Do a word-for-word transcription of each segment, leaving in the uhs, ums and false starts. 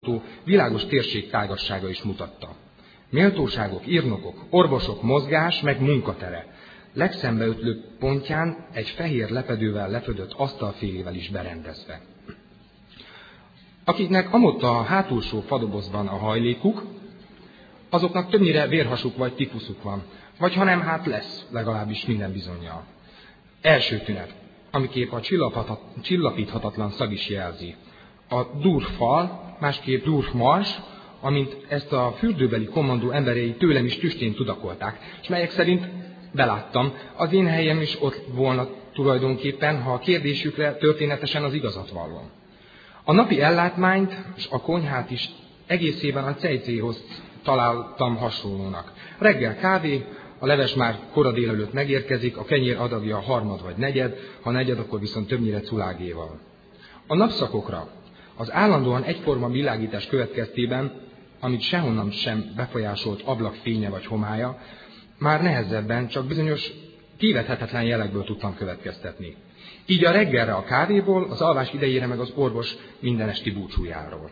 világos térség tágassága is mutatta. Méltóságok, írnokok, orvosok mozgás meg munkatere. Legszembeötlőbb pontján egy fehér lepedővel lefödött asztalfélével is berendezve. Akiknek amott a hátulsó fadobozban a hajlékuk, azoknak többnyire vérhasuk vagy tifuszuk van, vagy ha nem, hát lesz, legalábbis minden bizonnyal. Első tünet, amiképp a csillapíthatatlan szag is jelzi. A durfal, másképp durfmars, amint ezt a fürdőbeli kommandó emberei tőlem is tüstén tudakolták, és melyek szerint beláttam, az én helyem is ott volna tulajdonképpen, ha a kérdésükre történetesen az igazat vallom. A napi ellátmányt és a konyhát is egészében a cejcéhoz találtam hasonlónak. Reggel kávé, a leves már kora délelőtt megérkezik, a kenyér adagja harmad vagy negyed, ha negyed, akkor viszont többnyire culágéval. A napszakokra az állandóan egyforma világítás következtében, amit sehonnan sem befolyásolt ablak fénye vagy homálya, már nehezebben, csak bizonyos tévedhetetlen jelekből tudtam következtetni. Így a reggelre a kávéból, az alvás idejére meg az orvos minden esti búcsújáról.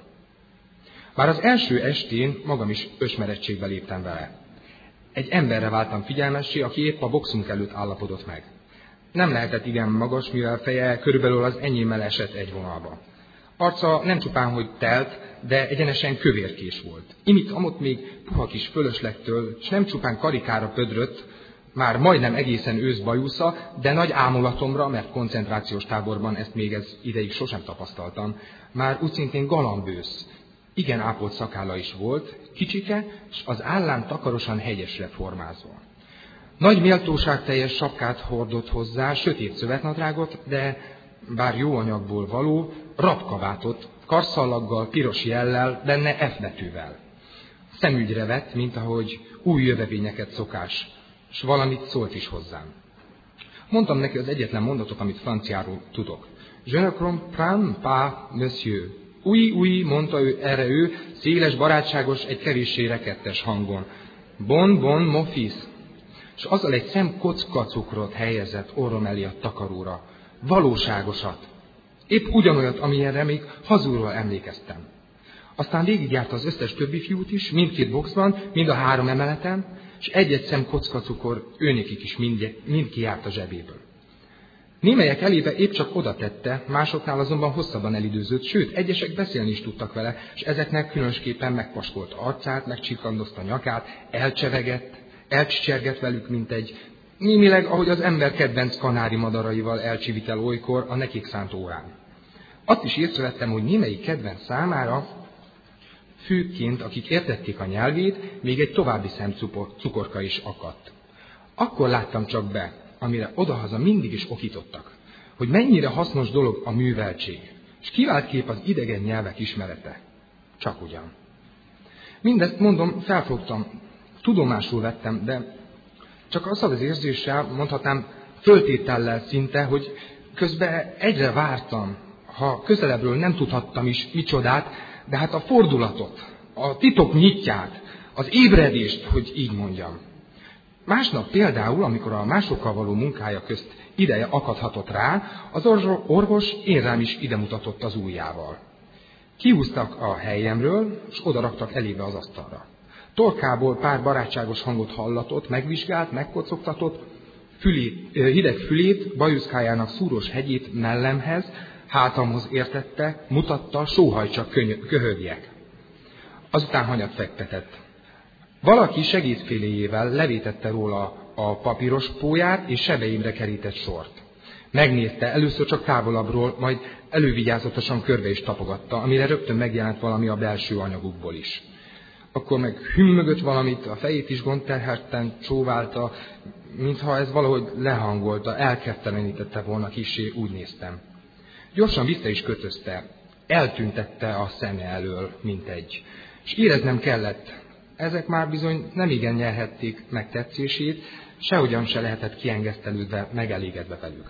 Már az első estén magam is ösmerettségbe léptem vele. Egy emberre váltam figyelmessé, aki épp a boxunk előtt állapodott meg. Nem lehetett igen magas, mivel feje körülbelül az enyémmel esett egy vonalba. Arca nem csupán, hogy telt, de egyenesen kövérkés volt. Imit amott még puha kis fölöslegtől, s nem csupán karikára pödrött, már majdnem egészen ősz bajusza, de nagy ámulatomra, mert koncentrációs táborban ezt még ez ideig sosem tapasztaltam, már úgyszintén galambősz. Igen ápolt szakálla is volt, kicsike, s az állán takarosan hegyesre formázva. Nagy méltóságteljes sapkát hordott hozzá, sötét szövetnadrágot, de bár jó anyagból való, rabkabátot, karszallaggal, piros jellel, benne F betűvel. Szemügyre vett, mint ahogy új jövevényeket szokás, s valamit szólt is hozzám. Mondtam neki az egyetlen mondatot, amit franciáról tudok. Je ne comprends pas, monsieur. Oui, oui, mondta ő, erre ő, széles, barátságos, egy kevéssé rekettes hangon. Bon, bon, mon fils. És azzal egy szem kocka cukrot helyezett orrom elé a takaróra. Valóságosat. Épp ugyanolyat, amilyenre még hazulról emlékeztem. Aztán végigjárta az összes többi fiút is, mindkét boxban, mind a három emeleten, és egy-egy szem kockacukor őnékik is mind, mind kijárt a zsebéből. Némelyek elébe épp csak oda tette, másoknál azonban hosszabban elidőzött, sőt, egyesek beszélni is tudtak vele, és ezeknek különösképpen megpaskolt arcát, megcsiklandozta nyakát, elcsevegett, elcsicsergett velük, mint egy, némileg, ahogy az ember kedvenc kanári madaraival elcsivitel olykor a nekik szánt órán. Azt is észrevettem, hogy némelyik kedvenc számára, főként, akik értették a nyelvét, még egy további szemcukorka is akadt. Akkor láttam csak be, amire odahaza mindig is okítottak, hogy mennyire hasznos dolog a műveltség, és kivált kép az idegen nyelvek ismerete. Csak ugyan. Mindezt mondom, felfogtam, tudomásul vettem, de csak azzal az érzéssel, mondhatnám föltétellel szinte, hogy közben egyre vártam, ha közelebbről nem tudhattam is micsodát, de hát a fordulatot, a titok nyitját, az ébredést, hogy így mondjam. Másnap például, amikor a másokkal való munkája közt ideje akadhatott rá, az orvos én rám is ide mutatott az ujjával. Kihúztak a helyemről, és odaraktak elébe az asztalra. Torkából pár barátságos hangot hallatott, megvizsgált, megkocogtatott, fülét, hideg fülét, bajuszkájának szúros hegyét mellemhez, hátamhoz értette, mutatta, sóhajcsak köhögjek. Azután hanyat fektetett. Valaki segédféléjével levétette róla a papíros pólyát, és sebeimre kerített sort. Megnézte, először csak távolabbról, majd elővigyázatosan körbe is tapogatta, amire rögtön megjelent valami a belső anyagukból is. Akkor meg hümmögött valamit, a fejét is gondterhelten csóválta, mintha ez valahogy lehangolta, elkedvetenítette volna kissé, úgy néztem. Gyorsan vissza is kötözte, eltüntette a szeme elől, mint egy. És éreznem kellett, ezek már bizony nem igen nyerhették meg tetszését, sehogyan se lehetett kiengesztelődve, megelégedve velük.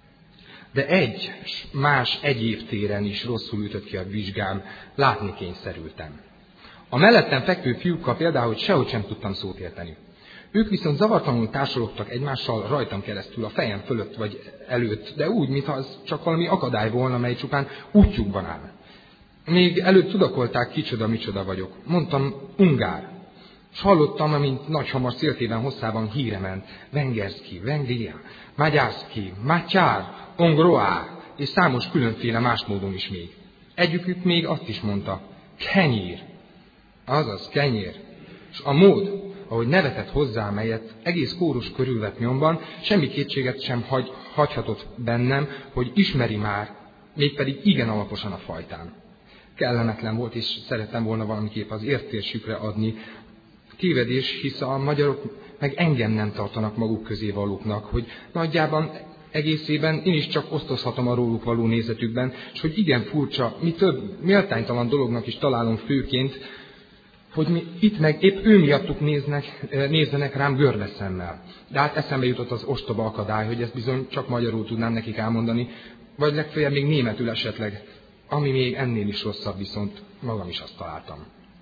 De egy, más egyéb téren is rosszul ütött ki a vizsgám, látni kényszerültem. A mellettem fekvő fiúkkal például sehogy sem tudtam szót érteni. Ők viszont zavartalanul társalogtak egymással rajtam keresztül, a fejem fölött vagy előtt, de úgy, mintha az csak valami akadály volna, mely csupán útjukban áll. Még előbb tudakolták, kicsoda, micsoda vagyok. Mondtam, ungár. S hallottam, amint nagyhamar széltében hosszában híre ment. Vengerszki, Vengria, Magyárszki, Matyár, Ongroá, és számos különféle más módon is még. Egyikük még azt is mondta, kenyér. Azaz, kenyér. És a mód, ahogy nevetett hozzá, melyet egész kórus körülvett nyomban, semmi kétséget sem hagy, hagyhatott bennem, hogy ismeri már, mégpedig igen alaposan a fajtán. Kellemetlen volt, és szerettem volna valamiképp az értésükre adni. Tévedés, hisz a magyarok meg engem nem tartanak maguk közé valóknak, hogy nagyjában egészében én is csak osztozhatom a róluk való nézetükben, és hogy igen furcsa, mi több méltánytalan dolognak is találom főként, hogy mi itt meg épp ő miattuk néznek, nézzenek rám görbe szemmel. De hát eszembe jutott az ostoba akadály, hogy ezt bizony csak magyarul tudnám nekik elmondani, vagy legfeljebb még németül esetleg, ami még ennél is rosszabb, viszont magam is azt találtam.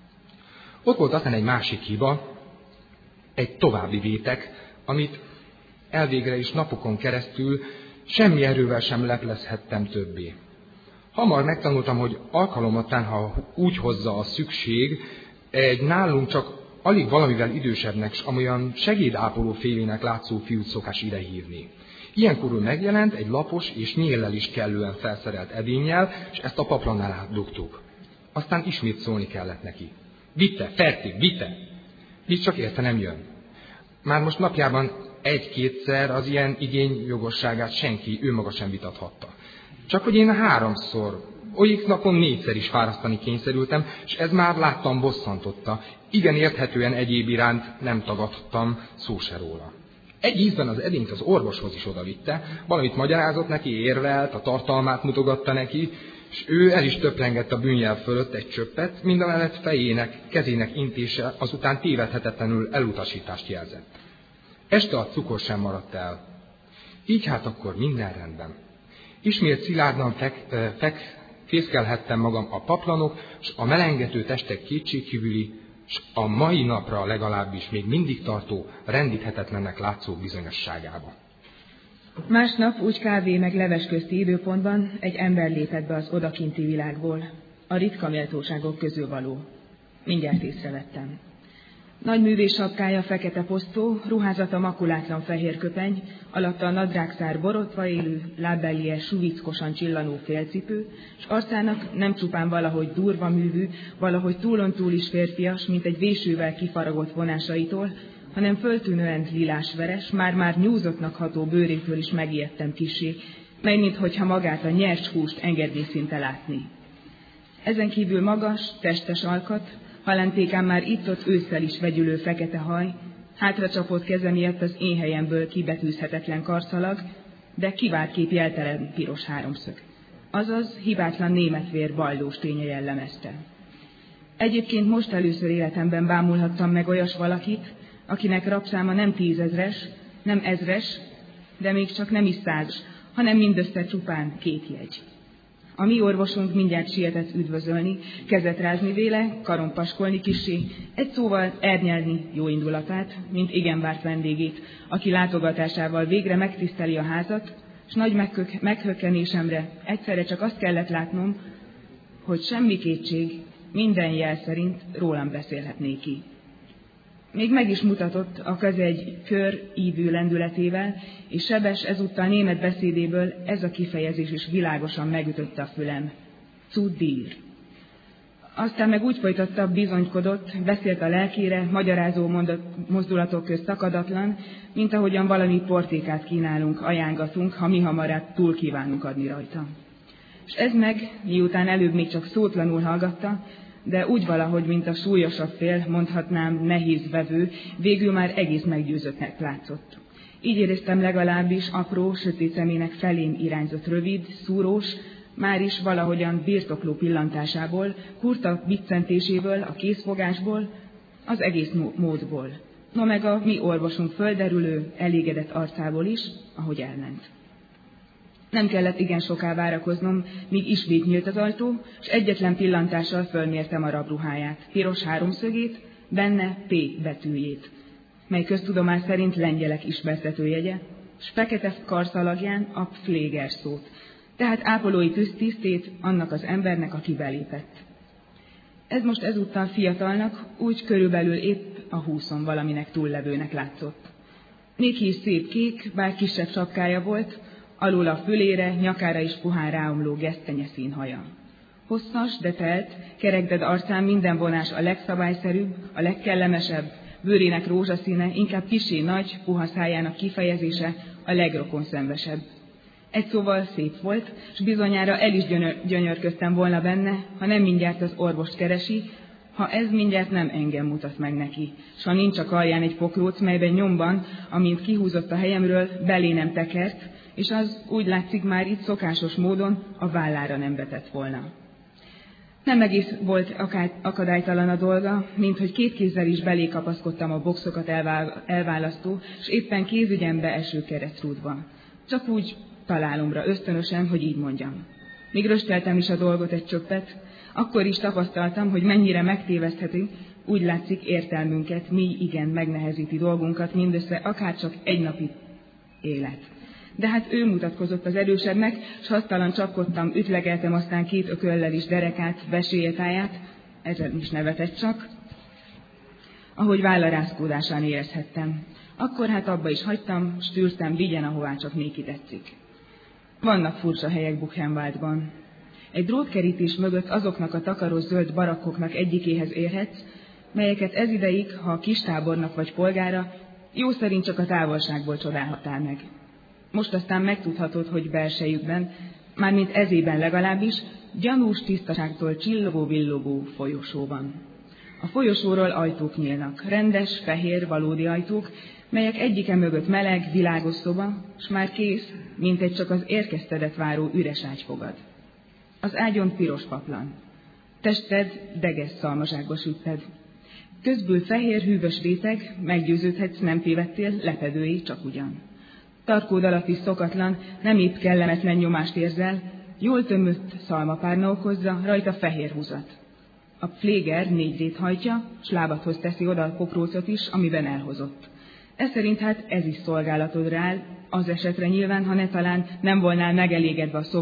Ott volt aztán egy másik hiba, egy további vétek, amit elvégre is napokon keresztül semmi erővel sem leplezhettem többé. Hamar megtanultam, hogy alkalomattán, ha úgy hozza a szükség, egy nálunk csak alig valamivel idősebbnek, s amolyan segédápoló félének látszó fiút szokás ide hívni. Ilyenkorul megjelent egy lapos és nyéllel is kellően felszerelt edénnyel, és ezt a paplanál dugtuk. Aztán ismét szólni kellett neki. Vitte, Ferti, vitte! Hisz csak érte nem jön. Már most napjában egy-kétszer az ilyen igény jogosságát senki, ő maga sem vitathatta. Csak hogy én háromszor, olyik napon négyszer is fárasztani kényszerültem, és ez már láttam bosszantotta. Igen érthetően egyéb iránt nem tagadtam szó se róla. Egy ízben az edényt az orvoshoz is odavitte, valamit magyarázott neki, érvelt, a tartalmát mutogatta neki, és ő el is töprengett a bűnjel fölött egy csöppet, mindamellett fejének, kezének intése azután tévedhetetlenül elutasítást jelzett. Este a cukor sem maradt el. Így hát akkor minden rendben. Ismét szilárdan fek, fek, fészkelhettem magam a paplanok, és a melengető testek kétségkívüli, és a mai napra legalábbis még mindig tartó, rendíthetetlennek látszó bizonyosságába. Másnap úgy kávé meg leves közti időpontban egy ember lépett be az odakinti világból, a ritka méltóságok közül való. Mindjárt észrevettem. Nagy művés sapkája fekete posztó, ruházata makulátlan fehér köpeny, alatta a nadrágszár borotva élő, lábbelije suvickosan csillanó félcipő, s arcának nem csupán valahogy durva művű, valahogy túlon túl is férfias, mint egy vésővel kifaragott vonásaitól, hanem föltűnően lilásveres, már-már nyúzottnak ható bőrétől is megijedtem kissé, mely minthogyha magát a nyers húst engedné szinte látni. Ezen kívül magas, testes alkat, halentékán már itt-ott ősszel is vegyülő fekete haj, hátracsapott keze miatt az én helyemből kibetűzhetetlen karszalag, de kivált kép jeltelen piros háromszög. Azaz hibátlan németvér ballós ténye jellemezte. Egyébként most először életemben bámulhattam meg olyas valakit, akinek rabszáma nem tízezres, nem ezres, de még csak nem is százas, hanem mindössze csupán két jegy. A mi orvosunk mindjárt sietett üdvözölni, kezet rázni véle, karon paskolni kissé, egy szóval ernyelni jó indulatát, mint igen várt vendégét, aki látogatásával végre megtiszteli a házat, s nagy meghök- meghökkenésemre egyszerre csak azt kellett látnom, hogy semmi kétség, minden jel szerint rólam beszélhetné ki. Még meg is mutatott a keze egy kör ívű lendületével, és sebes ezúttal német beszédéből ez a kifejezés is világosan megütötte a fülem. Zu dir. Aztán meg úgy folytatta, bizonykodott, beszélt a lelkére, magyarázó mondat, mozdulatok közt szakadatlan, mint ahogyan valami portékát kínálunk, ajángatunk, ha mi hamarabb túl kívánunk adni rajta. És ez meg, miután előbb még csak szótlanul hallgatta, de úgy valahogy, mint a súlyosabb fél, mondhatnám nehéz vevő, végül már egész meggyőzöttnek látszott. Így éreztem legalábbis apró, sötét szemének felém irányzott rövid, szúrós, már is valahogyan birtokló pillantásából, kurta biccentéséből, a készfogásból, az egész módból. No meg a mi orvosunk földerülő, elégedett arcából is, ahogy elment. Nem kellett igen soká várakoznom, míg ismét nyílt az ajtó, és egyetlen pillantással fölmértem a rabruháját, piros háromszögét, benne P betűjét, mely köztudomás szerint lengyelek ismertetőjegye, s fekete karszalagján a Pfleger szót, tehát ápolói tisztét annak az embernek, aki belépett. Ez most ezúttal fiatalnak, úgy körülbelül épp a húszon valaminek túllevőnek látszott. Néki is szép kék, bár kisebb sapkája volt, alul a fülére, nyakára is puhán ráomló gesztenye színhaja. Hosszas, de telt, kerekded arcán minden vonás a legszabályszerűbb, a legkellemesebb, bőrének rózsaszíne, inkább kissé nagy, puha szájának kifejezése a legrokonszenvesebb. Egy szóval szép volt, s bizonyára el is gyönyör, gyönyörködtem volna benne, ha nem mindjárt az orvost keresi, ha ez mindjárt nem engem mutat meg neki, s ha nincs a karján egy pokróc, melyben nyomban, amint kihúzott a helyemről, belé nem tekert, és az úgy látszik már itt szokásos módon a vállára nem vetett volna. Nem egész volt akadálytalan a dolga, mint hogy két kézzel is belé kapaszkodtam a boxokat elválasztó, és éppen kézügyembe eső keresztrúdba. Csak úgy találomra ösztönösen, hogy így mondjam. Míg rösteltem is a dolgot egy csöppet, akkor is tapasztaltam, hogy mennyire megtévesztheti, úgy látszik értelmünket, mi igen megnehezíti dolgunkat, mindössze akárcsak egy napi élet. De hát ő mutatkozott az erősebbnek, s hasztalan csapkodtam, ütlegeltem aztán két ököllel is derekát, vesélytáját, ezen is nevetett csak, ahogy vállarázkódásán érezhettem. Akkor hát abba is hagytam, s tűrtem, vigyen, ahová csak néki tetszik. Vannak furcsa helyek Buchenwaldban. Egy drótkerítés mögött azoknak a takaros zöld barakkoknak egyikéhez érhetsz, melyeket ezideig, ha a kistábornak vagy polgára, jó szerint csak a távolságból csodálhatál meg. Most aztán megtudhatod, hogy belsejükben, mármint ezében legalábbis, gyanús tisztaságtól csillogó-villogó folyosó van. A folyosóról ajtók nyílnak, rendes, fehér, valódi ajtók, melyek egyike mögött meleg, világos szoba, s már kész, mintegy csak az érkeztedet váró üres ágy fogad. Az ágyon piros paplan. Tested deges szalmazsákba sütted. Közből fehér, hűvös réteg, meggyőződhetsz, nem tévedtél, lepedői csak ugyan. Tarkód alatt is szokatlan, nem épp kellemetlen nyomást érzel, jól tömött szalmapárna okozza, rajta fehér húzat. A pfléger négy rét hajtja, s lábadhoz teszi oda a pokrócot is, amiben elhozott. Ez szerint hát ez is szolgálatodra áll, az esetre nyilván, ha ne talán nem volnál megelégedve a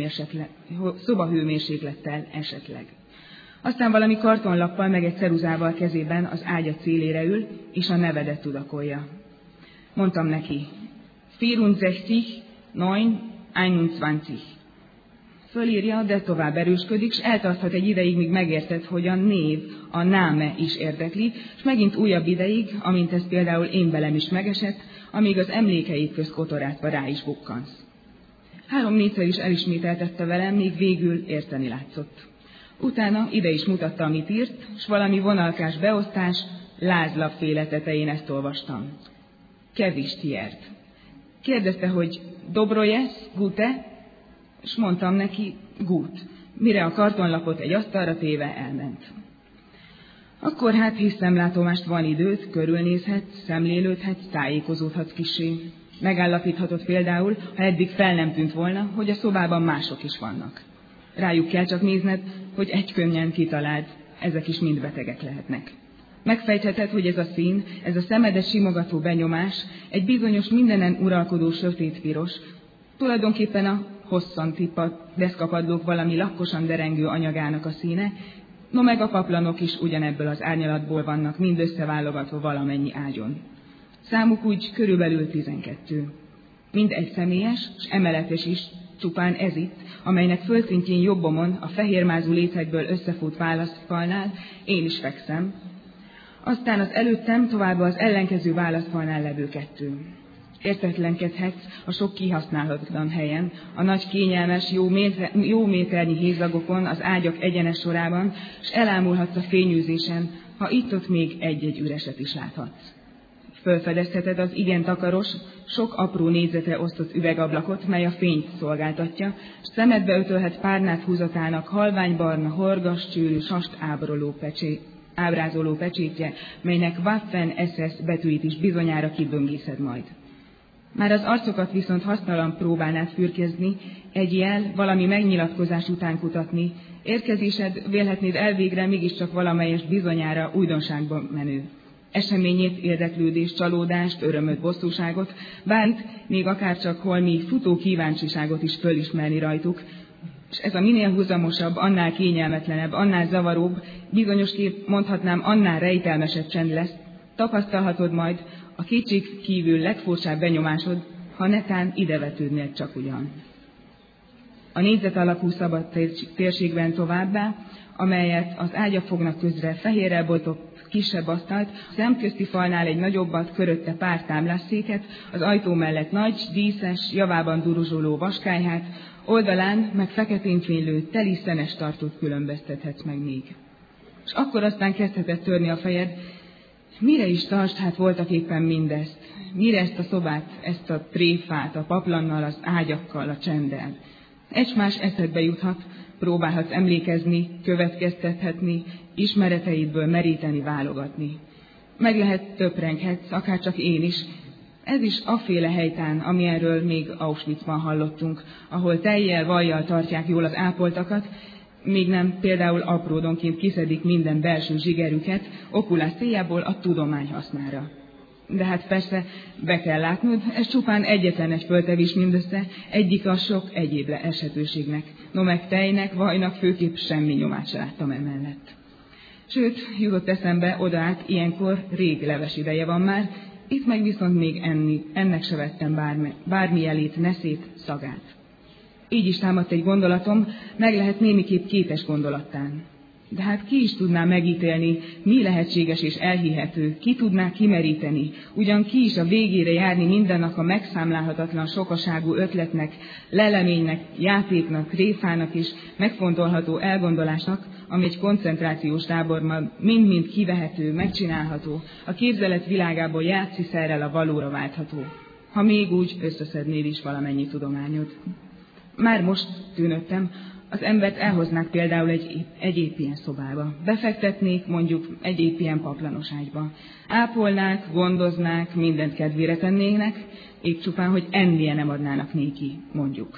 szobahőmérséklettel esetleg. Aztán valami kartonlappal meg egy ceruzával kezében az ágya célére ül, és a nevedet tudakolja. Mondtam neki, vierundsechzig, neun, einundzwanzig. Fölírja, de tovább erősködik, s eltarthat egy ideig, míg megérted, hogy a név, a náme is érdekli, és megint újabb ideig, amint ez például én velem is megesett, amíg az emlékeid közt kotorátva rá is bukkansz. Három-négyszer is elismételtette velem, míg végül érteni látszott. Utána ide is mutatta, amit írt, s valami vonalkás beosztás, lázlapféle tetején ezt olvastam. Kevist jert. Kérdezte, hogy Dobrojes, gute? És mondtam neki, gut, mire a kartonlapot egy asztalra téve elment. Akkor hát hiszemlátomást van időt, körülnézhetsz, szemlélődhetsz, tájékozódhatsz kissé. Megállapíthatod például, ha eddig fel nem tűnt volna, hogy a szobában mások is vannak. Rájuk kell csak nézned, hogy egykönnyen kitaláld, ezek is mind betegek lehetnek. Megfejtheted, hogy ez a szín, ez a szemedet simogató benyomás, egy bizonyos mindenen uralkodó sötétpiros, tulajdonképpen a hosszan tippadt deszkapadlók valami lakkosan derengő anyagának a színe, no meg a paplanok is ugyanebből az árnyalatból vannak, mind összeválogatva valamennyi ágyon. Számuk úgy körülbelül tizenkettő. Mind egy személyes, s emeletes is, csupán ez itt, amelynek földszintjén jobbomon a fehérmázú lécekből összefut választfalnál, én is fekszem. Aztán az előttem továbbá az ellenkező választfalnál levő kettő. Értetlenkedhetsz a sok kihasználhatatlan helyen, a nagy kényelmes, jó, méter, jó méternyi hézagokon, az ágyak egyenes sorában, s elámulhatsz a fényűzésen, ha itt-ott még egy-egy üreset is láthatsz. Fölfedezheted az igen takaros, sok apró négyzetre osztott üvegablakot, mely a fényt szolgáltatja, s szemedbe ötölhet párnát húzatának halványbarna, horgas csőrű, sast ábroló pecsé, ábrázoló pecsétje, melynek Waffen es es betűit is bizonyára kiböngészed majd. Már az arcokat viszont hasztalan próbán át fürkezni, egy jel, valami megnyilatkozás után kutatni, érkezésed vélhetnéd elvégre mégiscsak valamelyes bizonyára újdonságban menő. eseményét, érdeklődést, csalódást, örömöt, bosszúságot, bánt még akárcsak holmi futó kíváncsiságot is fölismerni rajtuk, és ez a minél húzamosabb, annál kényelmetlenebb, annál zavaróbb, bizonyosképp mondhatnám, annál rejtelmesebb csend lesz, tapasztalhatod majd a kicsik kívül legfurcsább benyomásod, ha netán idevetődnél csak ugyan. A négyzet alakú szabad térségben továbbá, amelyet az ágyak fognak közre fehérrel botott kisebb asztalt, a szemközti falnál egy nagyobbat, körötte pár támlásszéket, az ajtó mellett nagy, díszes, javában duruzsoló vaskályhát, oldalán meg feketén fénylő, teli szenes tartót különböztethetsz meg még. És akkor aztán kezdhetett törni a fejed, mire is tartsd hát voltak éppen mindezt, mire ezt a szobát, ezt a tréfát, a paplannal, az ágyakkal, a csenddel. Egymás eszedbe juthat, próbálhatsz emlékezni, következtethetni, ismereteidből meríteni, válogatni. Meg lehet töprenghetsz, akárcsak én is. Ez is afféle helytán, amilyenről még Auschwitzban hallottunk, ahol tejjel, vajjal tartják jól az ápoltakat, míg nem például apródonként kiszedik minden belső zsigerüket, okulás céljából a tudomány hasznára. De hát persze, be kell látnod, ez csupán egyetlen egy föltevés mindössze, egyik a sok egyéb esetőségnek. No meg tejnek, vajnak főképp semmi nyomát se láttam emellett. Sőt, jutott eszembe oda át, ilyenkor rég leves ideje van már, itt meg viszont még enni, ennek se vettem bármi, bármi jelét, neszét, szagát. Így is támadt egy gondolatom, meg lehet némiképp kétes gondolattán. De hát ki is tudná megítélni, mi lehetséges és elhihető, ki tudná kimeríteni, ugyan ki is a végére járni mindennak a megszámlálhatatlan sokaságú ötletnek, leleménynek, játéknak, tréfának és megfontolható elgondolásnak, ami egy koncentrációs táborban mind-mind kivehető, megcsinálható, a képzelet világából játsziszerrel a valóra váltható, ha még úgy összeszednél is valamennyi tudományod. Már most tűnöttem, az embert elhoznák például egy, egy épp ilyen szobába. Befektetnék mondjuk egy épp ilyen paplanos ágyba. Ápolnák, gondoznák, mindent kedvére tennének, épp csupán, hogy ennie nem adnának néki, mondjuk.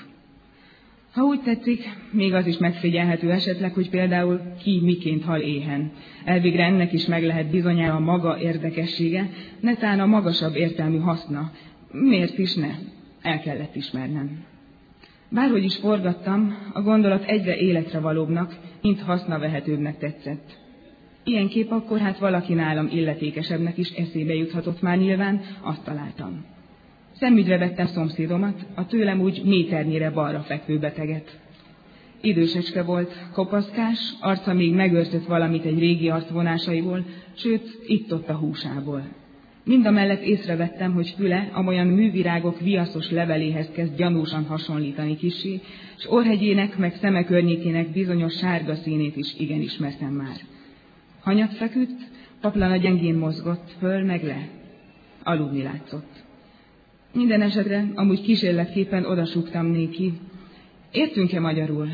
Ha úgy tetszik, még az is megfigyelhető esetleg, hogy például ki miként hal éhen. Elvégre ennek is meg lehet bizonyára a maga érdekessége, netán a magasabb értelmű haszna. Miért is ne? El kellett ismernem. Bárhogy is forgattam, a gondolat egyre életre valóbbnak, mint hasznavehetőbbnek tetszett. Ilyenképp akkor hát valaki nálam illetékesebbnek is eszébe juthatott már nyilván, azt találtam. Szemügyre vettem szomszédomat, a tőlem úgy méternyire balra fekvő beteget. Idősecske volt, kopaszkás, arca még megőrzött valamit egy régi arcvonásaiból, sőt, itt-ott a húsából. Mindamellett észrevettem, hogy füle amolyan művirágok viaszos leveléhez kezd gyanúsan hasonlítani kissé, s orrhegyének meg szeme környékének bizonyos sárga színét is igen ismertem már. Hanyat feküdt, paplana gyengén mozgott, föl meg le. Aludni látszott. Minden esetre amúgy kísérletképpen odasúgtam néki. Értünk-e magyarul?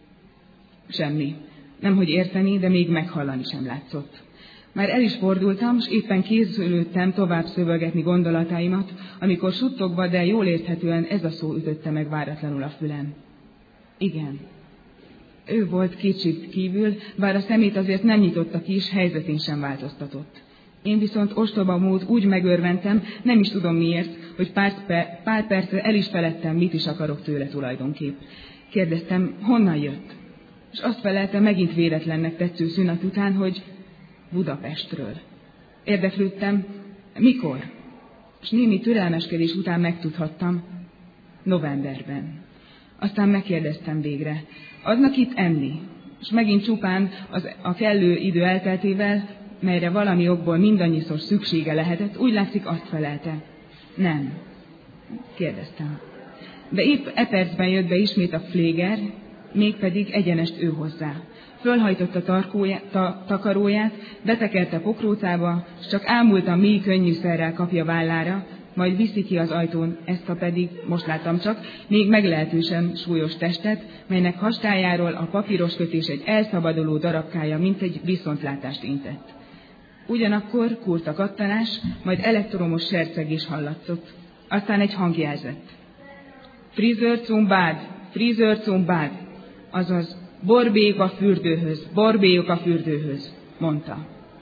Semmi. Nemhogy érteni, de még meghallani sem látszott. Már el is fordultam, s éppen készülődtem tovább szövölgetni gondolataimat, amikor suttogva, de jól érthetően ez a szó ütötte meg váratlanul a fülem. Igen. Ő volt kicsit kívül, bár a szemét azért nem nyitotta ki, és helyzetén sem változtatott. Én viszont ostoba mód úgy megörventem, nem is tudom miért, hogy pár, pe, pár percre el is feledtem, mit is akarok tőle tulajdonképp. Kérdeztem, honnan jött? És azt felelte megint véletlennek tetsző szünet után, hogy Budapestről. Érdeklődtem, mikor? És némi türelmeskedés után megtudhattam, novemberben. Aztán megkérdeztem végre, adnak itt enni? És megint csupán az, a kellő idő elteltével, melyre valami okból mindannyiszor szüksége lehetett, úgy látszik azt felelte. Nem. Kérdeztem. De épp e percben jött be ismét a Pfleger, mégpedig egyenest ő hozzá. Fölhajtotta tarkóját, ta, takaróját, betekerte pokrócába, s csak ámultan mély könnyűszerrel kapja vállára, majd viszi ki az ajtón, ezt a pedig, most láttam csak, még meglehetősen súlyos testet, melynek hastájáról a papíros kötés egy elszabaduló darabkája, mint egy viszontlátást intett. Ugyanakkor kurta kattanás, majd elektromos sercegés hallatszott. Aztán egy hang jelzett. Friseur zum Bad, Friseur zum Bad, azaz borbélyok a fürdőhöz, borbélyok a fürdőhöz, mondta.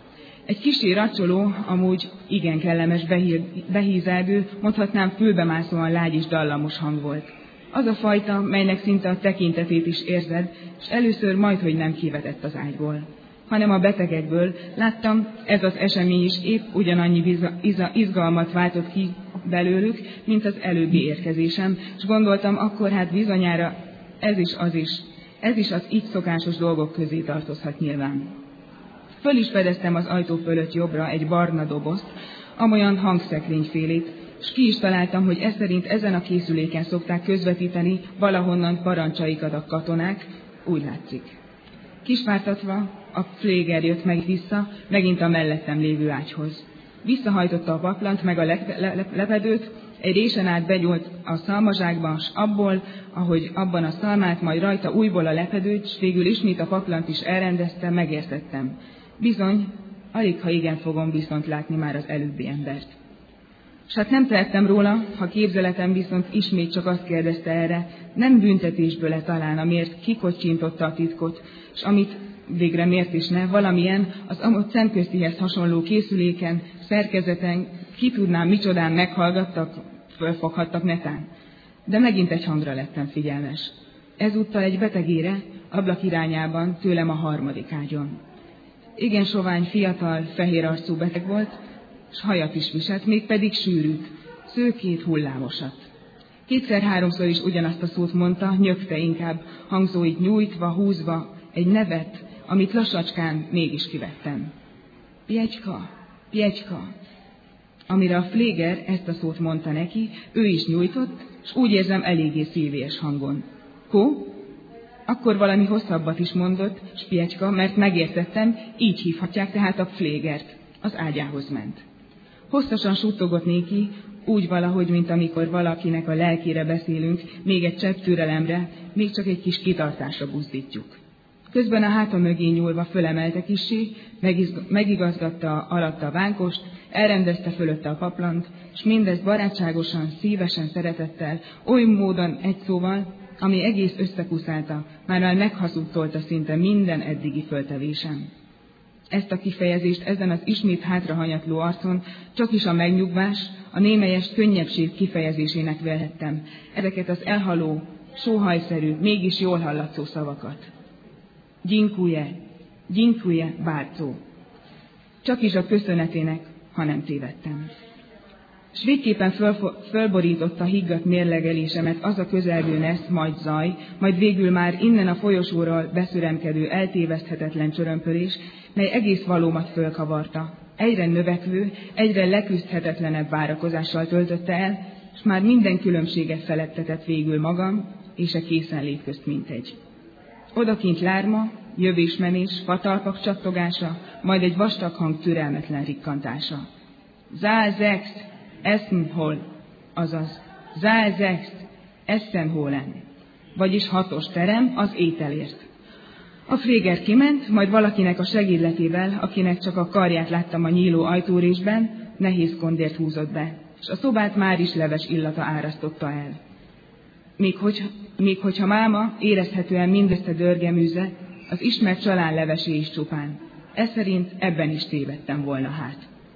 Egy kissé racsoló, amúgy igen kellemes, behízelgő, mondhatnám fülbemászóan lágy és dallamos hang volt. Az a fajta, melynek szinte a tekintetét is érzed, és először majdhogy nem kivetett az ágyból, hanem a betegekből. Láttam, ez az esemény is épp ugyanannyi biza, iza, izgalmat váltott ki belőlük, mint az előbbi érkezésem, és gondoltam, akkor hát bizonyára ez is az is, ez is az így szokásos dolgok közé tartozhat nyilván. Föl is fedeztem az ajtó fölött jobbra egy barna dobozt, amolyan hangszekrényfélét, és ki is találtam, hogy ez szerint ezen a készüléken szokták közvetíteni valahonnan parancsaikat a katonák, úgy látszik. Kisvártatva a Pfleger jött meg vissza, megint a mellettem lévő ágyhoz. Visszahajtotta a paplant, meg a le- le- lepedőt, egy résen át begyújt a szalmazsákba, s abból, ahogy abban a szalmát, majd rajta újból a lepedőt, s végül ismét a paplant is elrendezte, megértettem. Bizony, alig ha igen fogom viszont látni már az előbbi embert. S hát nem tehettem róla, ha képzeletem viszont ismét csak azt kérdezte erre, nem büntetésből-e talán, amiért kikocsintotta a titkot, s amit végre miért is ne, valamilyen az amott szemköztihez hasonló készüléken, szerkezeten, ki tudnám, micsodán meghallgattak, fölfoghattak netán. De megint egy hangra lettem figyelmes. Ezúttal egy betegére, ablak irányában, tőlem a harmadik ágyon. Igen sovány, fiatal, fehér arcú beteg volt, s hajat is viselt, mégpedig sűrűt, szőkét, hullámosat. Kétszer-háromszor is ugyanazt a szót mondta, nyögte inkább, hangzóit nyújtva, húzva, egy nevet, amit lassacskán mégis kivettem. Pjegyka, Pjegyka. Amire a Pfleger ezt a szót mondta neki, ő is nyújtott, s úgy érzem eléggé szívélyes hangon. Ko? Akkor valami hosszabbat is mondott, s Pjegyka, mert megértettem, így hívhatják tehát a Pflegert. Az ágyához ment. Hosszasan suttogott néki, úgy valahogy, mint amikor valakinek a lelkére beszélünk, még egy csepp türelemre, még csak egy kis kitartásra buzdítjuk. Közben a háta mögé nyúlva fölemelte kissé, megigazgatta alatta a vánkost, elrendezte fölötte a paplant, és mindezt barátságosan, szívesen, szeretettel, oly módon egy szóval, ami egész összekuszálta, már már meghazudtolta szinte minden eddigi föltevésem. Ezt a kifejezést ezen az ismét hátrahanyatló arcon csak is a megnyugvás, a némelyes könnyebbség kifejezésének vélhettem, ezeket az elhaló, sóhajszerű, mégis jól hallatszó szavakat. Dziękuję, dziękuję bardzo. Csak is a köszönetének, ha nem tévedtem. S végképpen föl, fölborította higgadt mérlegelésemet az a közelgő nesz, majd zaj, majd végül már innen a folyosóról beszüremkedő eltéveszthetetlen csörömpölés, mely egész valómat fölkavarta. Egyre növekvő, egyre leküzdhetetlenebb várakozással töltötte el, s már minden különbséget feledtetett végül magam, és a készenlét közt mintegy. Odakint lárma, jövés-menés, fatalpak csattogása, majd egy vastag hang türelmetlen rikkantása. Zahl sechst, essen hol, azaz, Zahl sechst, essen holen, vagyis hatos terem az ételért. A Pfleger kiment, majd valakinek a segédletével, akinek csak a karját láttam a nyíló ajtórésben, nehéz kondért húzott be, és a szobát már is leves illata árasztotta el. Még, hogy, még hogyha máma érezhetően mindössze dörgeműze, az ismert csalán levesé is csupán. Ez szerint ebben is tévedtem volna hát.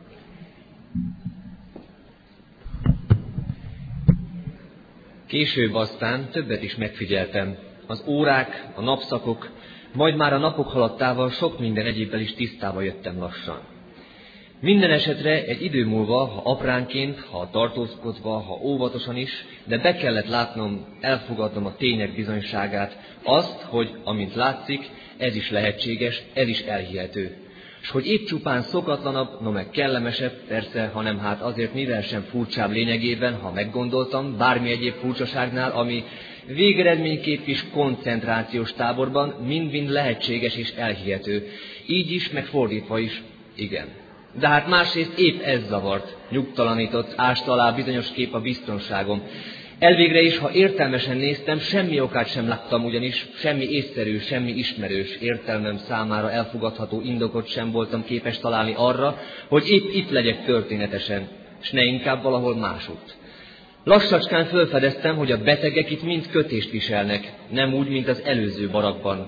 Később aztán többet is megfigyeltem. Az órák, a napszakok, majd már a napok haladtával sok minden egyébbel is tisztába jöttem lassan. Minden esetre egy idő múlva, ha apránként, ha tartózkodva, ha óvatosan is, de be kellett látnom, elfogadnom a tények bizonyságát, azt, hogy, amint látszik, ez is lehetséges, ez is elhihető. S hogy épp csupán szokatlanabb, no meg kellemesebb, persze, hanem hát azért mivel sem furcsább lényegében, ha meggondoltam, bármi egyéb furcsaságnál, ami végeredményképp is koncentrációs táborban mind-mind lehetséges és elhihető. Így is, meg fordítva is, igen. De hát másrészt épp ez zavart, nyugtalanított, ásta alá bizonyos kép a biztonságom. Elvégre is, ha értelmesen néztem, semmi okát sem láttam, ugyanis semmi észszerű, semmi ismerős, értelmem számára elfogadható indokot sem voltam képes találni arra, hogy épp itt legyek történetesen, s ne inkább valahol másutt. Lassacskán felfedeztem, hogy a betegek itt mind kötést viselnek, nem úgy, mint az előző barakban.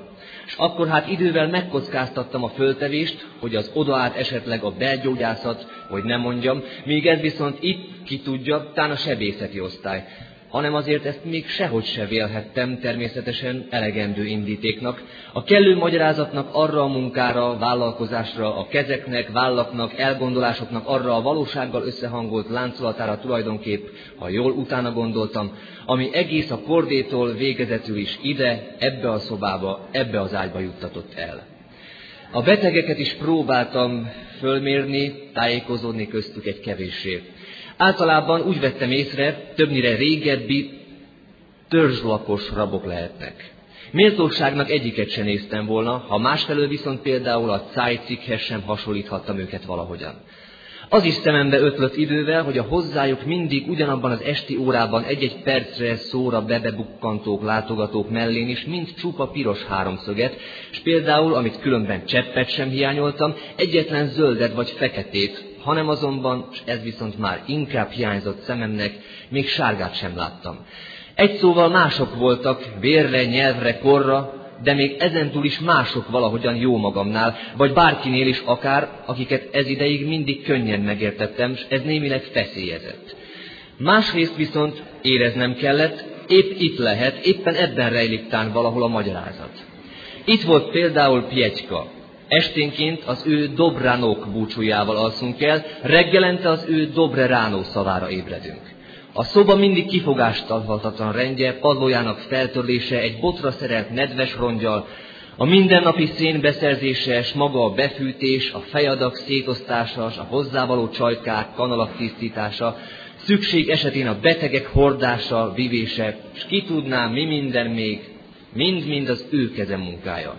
És akkor hát idővel megkockáztattam a föltevést, hogy az odaállt esetleg a belgyógyászat, hogy nem mondjam, míg ez viszont itt, ki tudja, tán a sebészeti osztály. Hanem azért ezt még sehogy se vélhettem természetesen elegendő indítéknak. A kellő magyarázatnak arra a munkára, vállalkozásra, a kezeknek, vállaknak, elgondolásoknak arra a valósággal összehangolt láncolatára tulajdonképp, ha jól utána gondoltam, ami egész a kordétól végezetül is ide, ebbe a szobába, ebbe az ágyba juttatott el. A betegeket is próbáltam fölmérni, tájékozódni köztük egy kevéssé. Általában úgy vettem észre, többnyire régebbi, törzslakos rabok lehetnek. Méltóságnak egyiket sem néztem volna, ha másfelől viszont például a cájcikkhez sem hasonlíthattam őket valahogyan. Az is szemembe ötlött idővel, hogy a hozzájuk mindig ugyanabban az esti órában egy-egy percre szóra bebebukkantók, látogatók mellén is mind csupa piros háromszöget, és például, amit különben cseppet sem hiányoltam, egyetlen zöldet vagy feketét, hanem azonban, és ez viszont már inkább hiányzott szememnek, még sárgát sem láttam. Egy szóval mások voltak, vérre, nyelvre, korra, de még ezentúl is mások valahogyan jó magamnál, vagy bárkinél is akár, akiket ez ideig mindig könnyen megértettem, s ez némileg feszélyezett. Másrészt viszont éreznem kellett, épp itt lehet, éppen ebben rejlik tán valahol a magyarázat. Itt volt például Pjetyka. Esténként az ő Dobránok búcsújával alszunk el, reggelente az ő Dobreránó szavára ébredünk. A szoba mindig kifogástalanhatatlan rendje, padlójának feltörlése egy botra szerelt nedves rongyal, a mindennapi szénbeszerzése, s maga a befűtés, a fejadak szétosztása, s a hozzávaló csajkák, kanalak tisztítása, szükség esetén a betegek hordása, vivése, s ki tudná, mi minden még, mind-mind az ő keze munkája.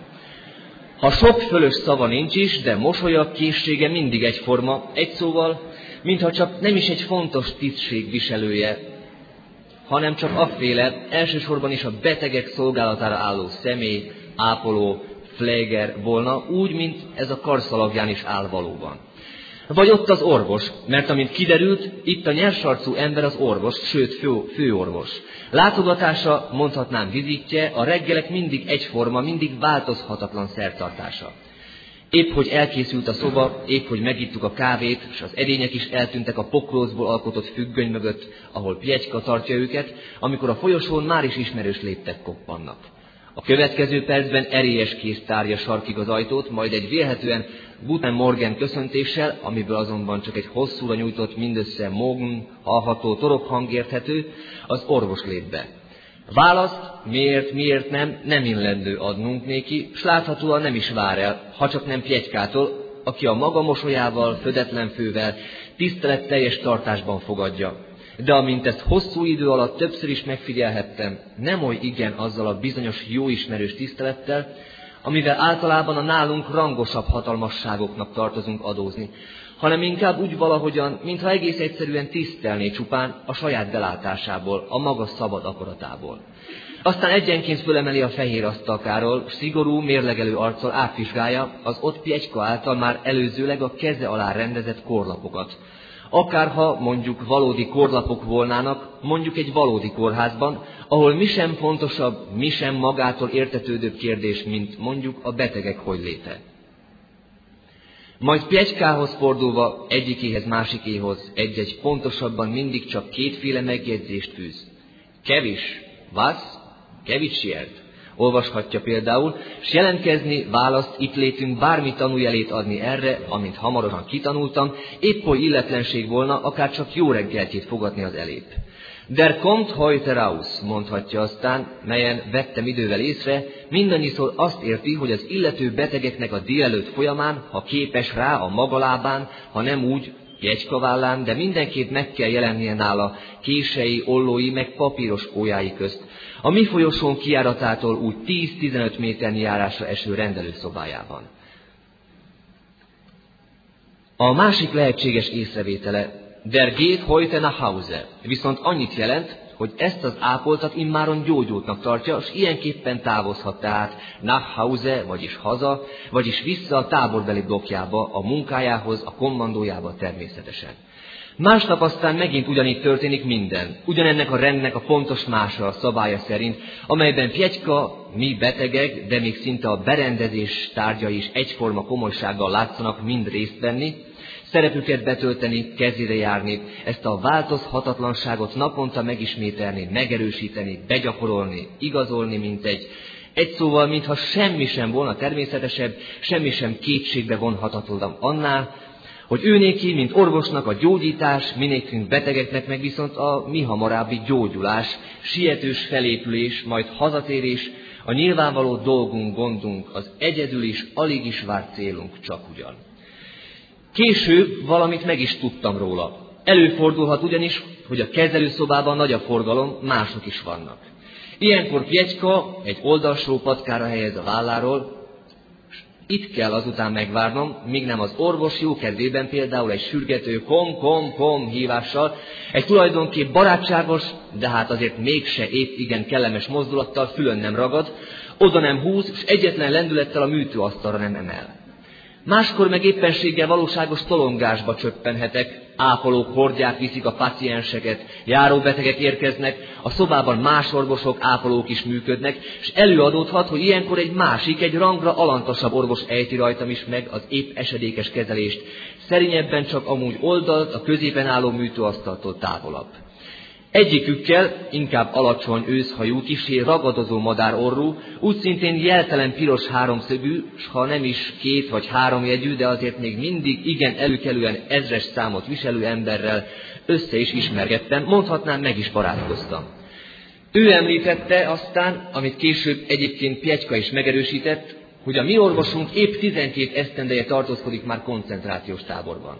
Ha sok fölös szava nincs is, de mosolya, készsége mindig egyforma, egy szóval, mintha csak nem is egy fontos tisztség viselője, hanem csak afféle, elsősorban is a betegek szolgálatára álló személy, ápoló, fléger volna, úgy, mint ez a karszalagján is áll valóban. Vagy ott az orvos, mert amint kiderült, itt a nyersarcú ember az orvos, sőt fő, főorvos. Látogatása, mondhatnám vizitje, a reggelek mindig egyforma, mindig változhatatlan szertartása. Épp hogy elkészült a szoba, épp hogy megittuk a kávét, és az edények is eltűntek a pokrócból alkotott függöny mögött, ahol Pjetyka tartja őket, amikor a folyosón már is ismerős léptek koppannak. A következő percben erélyes kéz tárja sarkig az ajtót, majd egy vélhetően Guten Morgen köszöntéssel, amiből azonban csak egy hosszúra nyújtott, mindössze morgen hallható torokhang érthető, az orvos lép be. Választ, miért, miért nem, nem illendő adnunk néki, s láthatóan nem is vár el, ha csak nem Pjetykától, aki a maga mosolyával, födetlen fővel, tiszteletteljes tartásban fogadja. De amint ezt hosszú idő alatt többször is megfigyelhettem, nem oly igen azzal a bizonyos jó ismerős tisztelettel, amivel általában a nálunk rangosabb hatalmasságoknak tartozunk adózni, hanem inkább úgy valahogyan, mintha egész egyszerűen tisztelné csupán a saját belátásából, a maga szabad akaratából. Aztán egyenként fölemeli a fehér asztalkáról, szigorú, mérlegelő arccal átvizsgálja az ott Pjetyka által már előzőleg a keze alá rendezett korlapokat. Akárha mondjuk valódi korlapok volnának, mondjuk egy valódi kórházban, ahol mi sem fontosabb, mi sem magától értetődőbb kérdés, mint mondjuk a betegek hogyléte. Majd Pjetykához fordulva egyikéhez másikéhoz egy-egy pontosabban mindig csak kétféle megjegyzést fűz. Kevis, was? Kevicsiert. Olvashatja például, s jelentkezni, választ, itt létünk bármi tanújelét adni erre, amint hamarosan kitanultam, épp oly illetlenség volna, akár csak jó reggeltjét fogadni az elép. Der kommt heute raus, mondhatja aztán, melyen vettem idővel észre, mindannyiszor azt érti, hogy az illető betegeknek a délelőtt folyamán, ha képes rá a maga lábán, ha nem úgy, Pjetyka vállán, de mindenképp meg kell jelennie nála kései, ollói, meg papíros ójái közt, a mi folyosón kijáratától úgy tíz-tizenöt méternyi járásra eső rendelőszobájában. A másik lehetséges észrevétele, der geht heute nach Hause, viszont annyit jelent, hogy ezt az ápoltat immáron gyógyultnak tartja, és ilyenképpen távozhat tehát nach Hause, vagyis haza, vagyis vissza a táborbeli blokkjába, a munkájához, a kommandójába természetesen. Másnap aztán megint ugyanígy történik minden. Ugyanennek a rendnek a pontos mása a szabálya szerint, amelyben Pjetyka, mi betegek, de még szinte a berendezés tárgyai is egyforma komolysággal látszanak mind részt venni, szerepüket betölteni, kezére járni, ezt a változhatatlanságot naponta megismételni, megerősíteni, begyakorolni, igazolni, mint egy, egy szóval, mintha semmi sem volna természetesebb, semmi sem kétségbe vonhatatlanabb annál, hogy őnéki, mint orvosnak a gyógyítás, minékünk betegeknek meg viszont a mi hamarábbi gyógyulás, sietős felépülés, majd hazatérés, a nyilvánvaló dolgunk, gondunk, az egyedül is, alig is várt célunk csak ugyan. Később valamit meg is tudtam róla. Előfordulhat ugyanis, hogy a kezelőszobában nagy a forgalom, mások is vannak. Ilyenkor Pjetyka egy oldalsó patkára helyez a válláról, itt kell azután megvárnom, míg nem az orvos jó kedvében például egy sürgető kom-kom-kom hívással, egy tulajdonképp barátságos, de hát azért mégse épp igen kellemes mozdulattal fülön nem ragad, oda nem húz, és egyetlen lendülettel a műtőasztalra nem emel. Máskor meg éppenséggel valóságos tolongásba csöppenhetek, ápolók hordják viszik a pacienseket, járóbetegek érkeznek, a szobában más orvosok, ápolók is működnek, és előadódhat, hogy ilyenkor egy másik, egy rangra alantasabb orvos ejti rajtam is meg az épp esedékes kezelést, szerényebben csak amúgy oldalt a középen álló műtőasztaltól távolabb. Egyikükkel, inkább alacsony őszhajú, kissé ragadozó madárorrú, úgy szintén jeltelen piros háromszögű, s ha nem is két vagy három jegyű, de azért még mindig igen előkelően ezres számot viselő emberrel össze is ismergettem, mondhatnám meg is barátkoztam. Ő említette aztán, amit később egyébként Pjetyka is megerősített, hogy a mi orvosunk épp tizenkét esztendeje tartózkodik már koncentrációs táborban.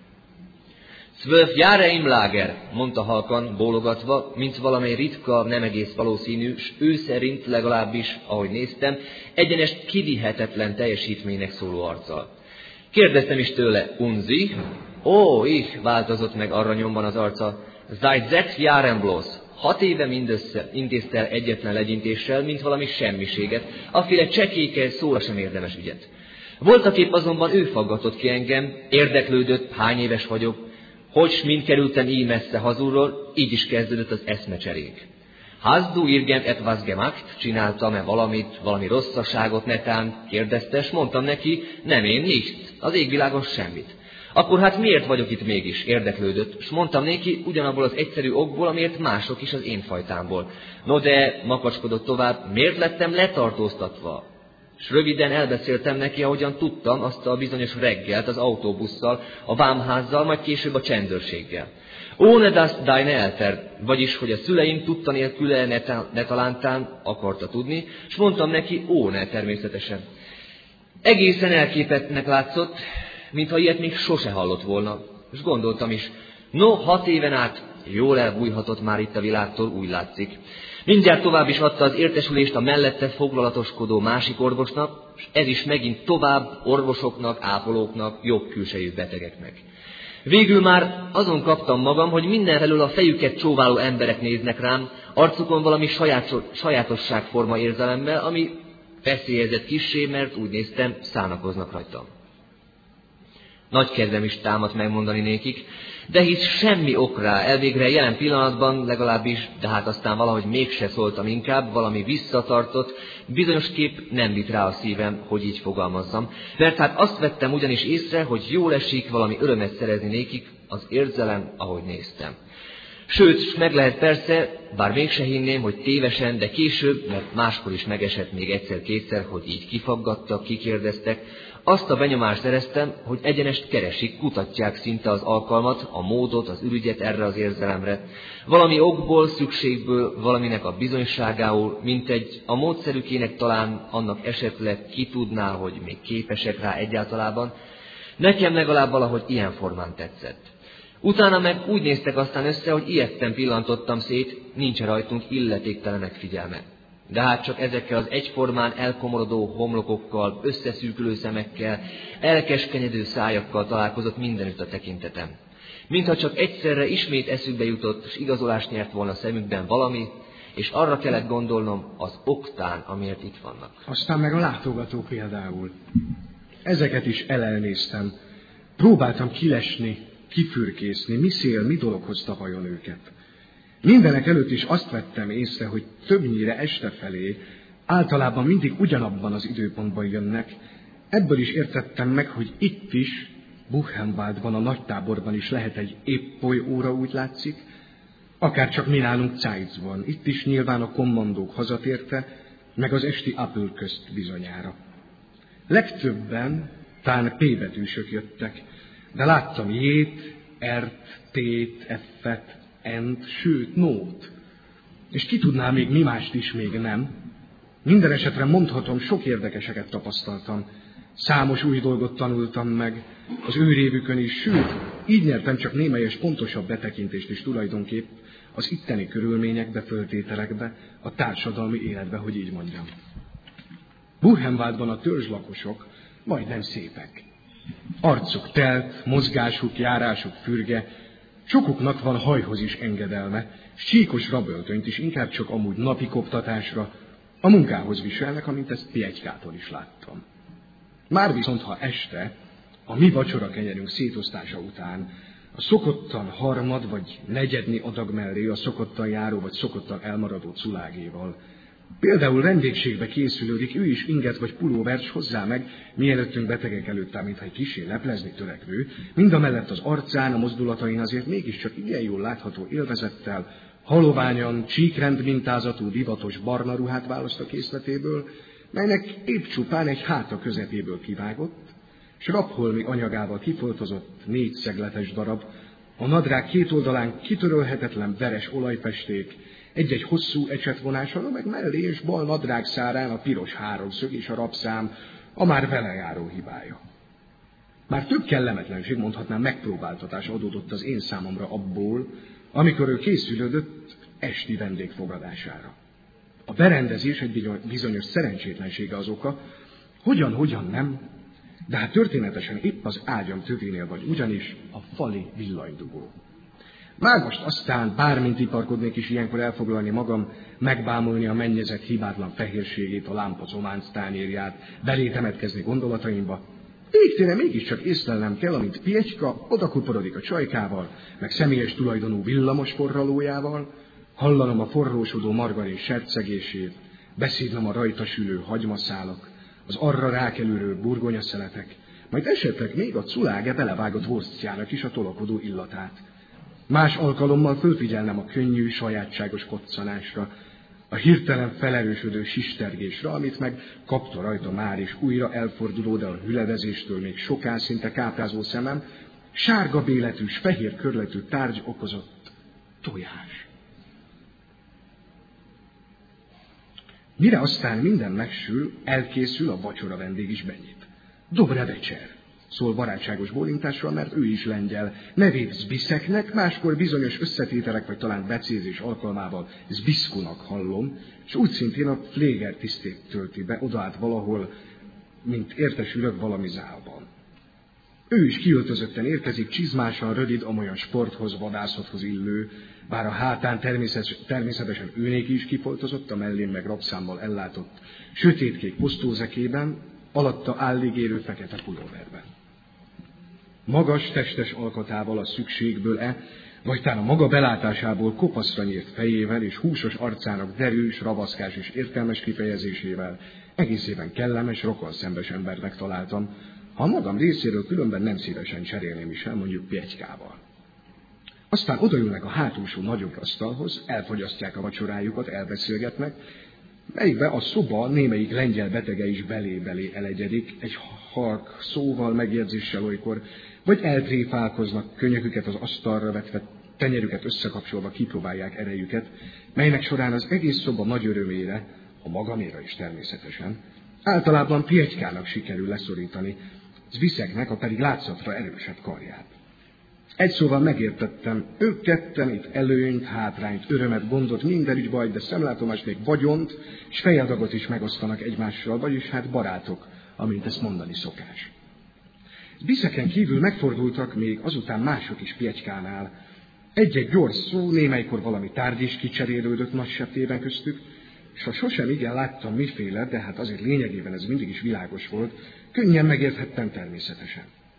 Zwölf Jahre im Lager, mondta halkan, bólogatva, mint valamely ritka, nem egész valószínű, s ő szerint legalábbis, ahogy néztem, egyenes kivihetetlen teljesítménynek szóló arccal. Kérdeztem is tőle, unzi? Ó, ich, változott meg arra nyomban az arca. Seit sechs Jahren bloß. Hat éve mindössze intézte el egyetlen legyintéssel, mint valami semmiséget, aféle csekékkel szóra sem érdemes ügyet. Voltaképp azonban ő faggatott ki engem, érdeklődött, hány éves vagyok, hogy s mind kerültem így messze hazulról, így is kezdődött az eszmecserénk. Hast du irgend etwas gemacht? Csináltam-e valamit, valami rosszaságot netán? Kérdezte, s mondtam neki, nem én, nicht, az égvilágon semmit. Akkor hát miért vagyok itt mégis? Érdeklődött, s mondtam neki ugyanabból az egyszerű okból, amiért mások is az én fajtámból. No de, makacskodott tovább, miért lettem letartóztatva? S röviden elbeszéltem neki, ahogyan tudtam, azt a bizonyos reggelt az autóbusszal, a vámházzal, majd később a csendőrséggel. Ohne das deine Eltern, vagyis, hogy a szüleim tudta nélküle ne talántán akarta tudni, s mondtam neki, ohne természetesen. Egészen elképetnek látszott, mintha ilyet még sose hallott volna, és gondoltam is, no, hat éven át jól elbújhatott már itt a világtól, úgy látszik. Mindjárt tovább is adta az értesülést a mellette foglalatoskodó másik orvosnak, és ez is megint tovább orvosoknak, ápolóknak, jobb külsejű betegeknek. Végül már azon kaptam magam, hogy mindenfelől a fejüket csóváló emberek néznek rám, arcukon valami sajátosságforma érzelemmel, ami veszélyezett kissé, mert úgy néztem, szánakoznak rajtam. Nagy kedvem is támadt megmondani nékik, de hisz semmi ok rá, elvégre jelen pillanatban legalábbis, de hát aztán valahogy mégse szóltam inkább, valami visszatartott, bizonyos kép nem vitt rá a szívem, hogy így fogalmazzam, mert hát azt vettem ugyanis észre, hogy jól esik valami örömet szerezni nékik, az érzelem, ahogy néztem. Sőt, meg lehet persze, bár mégse hinném, hogy tévesen, de később, mert máskor is megesett még egyszer-kétszer, hogy így kifaggattak, kikérdeztek, azt a benyomást szereztem, hogy egyenest keresik, kutatják szinte az alkalmat, a módot, az ürügyet erre az érzelemre. Valami okból, szükségből, valaminek a bizonyságául, mint egy a módszerükének talán annak esetleg ki tudná, hogy még képesek rá egyáltalában. Nekem legalább valahogy ilyen formán tetszett. Utána meg úgy néztek aztán össze, hogy ijedten pillantottam szét, nincs rajtunk illetéktelenek figyelme. De hát csak ezekkel az egyformán elkomorodó homlokokkal, összeszűkülő szemekkel, elkeskenyedő szájakkal találkozott mindenütt a tekintetem. Mintha csak egyszerre ismét eszükbe jutott, és igazolást nyert volna szemükben valami, és arra kellett gondolnom az oktán, amiért itt vannak. Aztán meg a látogatók például. Ezeket is elelnéztem. Próbáltam kilesni, kifürkészni, mi szél, mi dolog hozta vajon őket. Mindenek előtt is azt vettem észre, hogy többnyire este felé, általában mindig ugyanabban az időpontban jönnek. Ebből is értettem meg, hogy itt is, Buchenwaldban, a nagytáborban is lehet egy épp oly óra, úgy látszik, akár csak mi nálunk Zeitz-ban. Itt is nyilván a kommandók hazatérte, meg az esti Apül közt bizonyára. Legtöbben tán P betűsök jöttek, de láttam J-t, R-t, T-t, F-et, N-t, sőt, Nót. És ki tudná még mi mást is még nem. Minden esetre mondhatom, sok érdekeseket tapasztaltam. Számos új dolgot tanultam meg az ő révükön is, sőt, így nyertem csak némelyes pontosabb betekintést is tulajdonképp az itteni körülményekbe, föltételekbe, a társadalmi életbe, hogy így mondjam. Buchenwaldban a törzslakosok majdnem szépek. Arcuk telt, mozgásuk, járásuk fürge, sokuknak van hajhoz is engedelme, s csíkos raböltönyt is inkább csak amúgy napi koptatásra, a munkához viselnek, amint ezt Piegykától is láttam. Már viszont, ha este, a mi vacsora kenyerünk szétosztása után, a szokottan harmad vagy negyedni adag mellé a szokottan járó vagy szokottan elmaradó culágéval, például vendégségbe készülődik, ő is inget vagy pulóvert hozzá meg, mielőttünk betegek előtt, mintha egy kissé leplezni törekvő, mindamellett az arcán, a mozdulatain azért mégiscsak igen jól látható élvezettel, haloványan, csíkrend mintázatú, divatos barna ruhát választ a készletéből, melynek épp csupán egy háta közepéből kivágott, s rabholmi anyagával kifoltozott négy szegletes darab, a nadrág két oldalán kitörölhetetlen veres olajfesték, egy-egy hosszú ecsetvonáson, meg mellé és bal nadrág szárán a piros háromszög és a rabszám, a már vele járó hibája. Már több kellemetlenség, mondhatnám megpróbáltatás adódott az én számomra abból, amikor ő készülődött esti vendégfogadására. A berendezés egy bizonyos szerencsétlensége az oka, hogyan-hogyan nem, de hát történetesen épp az ágyam tövénél vagy, ugyanis a fali villanydugó. Már most aztán bármint iparkodnék is ilyenkor elfoglalni magam, megbámulni a mennyezet hibátlan fehérségét, a lámpa zománc tányérját, belé temetkezni gondolataimba. Végtére mégiscsak észlelnem kell, amint Piegyka odakuporodik a csajkával, meg személyes tulajdonú villamos forralójával, hallanom a forrósodó margarin sercegését, beszédnem a rajta sülő hagymaszálak, az arra rákelőről burgonyaszeletek, majd esetleg még a culáge belevágott worstjának is a tolakodó illatát. Más alkalommal fölfigyelnem a könnyű, sajátságos koccanásra, a hirtelen felerősödő sistergésre, amit meg kapta rajta már is újra elforduló, de a hüledezéstől még soká szinte káprázó szemem, sárga béletű, fehér körletű tárgy okozott tojás. Mire aztán minden megsül, elkészül, a vacsora vendég is benyit. Dobre večer, szól barátságos bólintással, mert ő is lengyel. Nevét Zbiszeknek, máskor bizonyos összetételek, vagy talán becézés alkalmával Zbiszkunak hallom, és úgy szintén a Pfleger tisztét tölti be, odaállt valahol, mint értesülök valami zálban. Ő is kiöltözötten érkezik, csizmásan, rövid, amolyan sporthoz, vadászathoz illő, bár a hátán természetesen őnék is kifoltozott, a mellén meg rabszámmal ellátott, sötétkék posztózekében, alatta álligérő fekete pulóverben. Magas testes alkatával a szükségből-e, vagy talán a maga belátásából kopaszra nyírt fejével és húsos arcának derűs, ravaszkás és értelmes kifejezésével egészében kellemes, rokonszembes embernek találtam, ha a magam részéről különben nem szívesen cserélném is el, mondjuk Piegykával. Aztán odaülnek a hátulsó nagyobb asztalhoz, elfogyasztják a vacsorájukat, elbeszélgetnek, melyikbe a szoba némelyik lengyel betege is belé-belé elegyedik, egy halk szóval, megjegyzéssel olykor, vagy eltréfálkoznak, könyöküket az asztalra vetve, tenyerüket összekapcsolva kipróbálják erejüket, melynek során az egész szoba nagy örömére, a magaméra is természetesen, általában Piegykának sikerül leszorítani, Zbiszeknek a pedig látszatra erősebb karját. Egy szóval megértettem, ők ketten itt előnyt, hátrányt, örömet, gondot, minden ügy baj, de szemlátomást még vagyont, és fejadagot is megosztanak egymással, vagyis hát barátok, amint ezt mondani szokás. Zbiszeken kívül megfordultak még azután mások is Piegykánál. Egy-egy gyors szó, némelykor valami tárgy is kicserélődött nagy septében köztük, és ha sosem igen láttam miféle, de hát azért lényegében ez mindig is világos volt, könnyen megérthettem természetesen.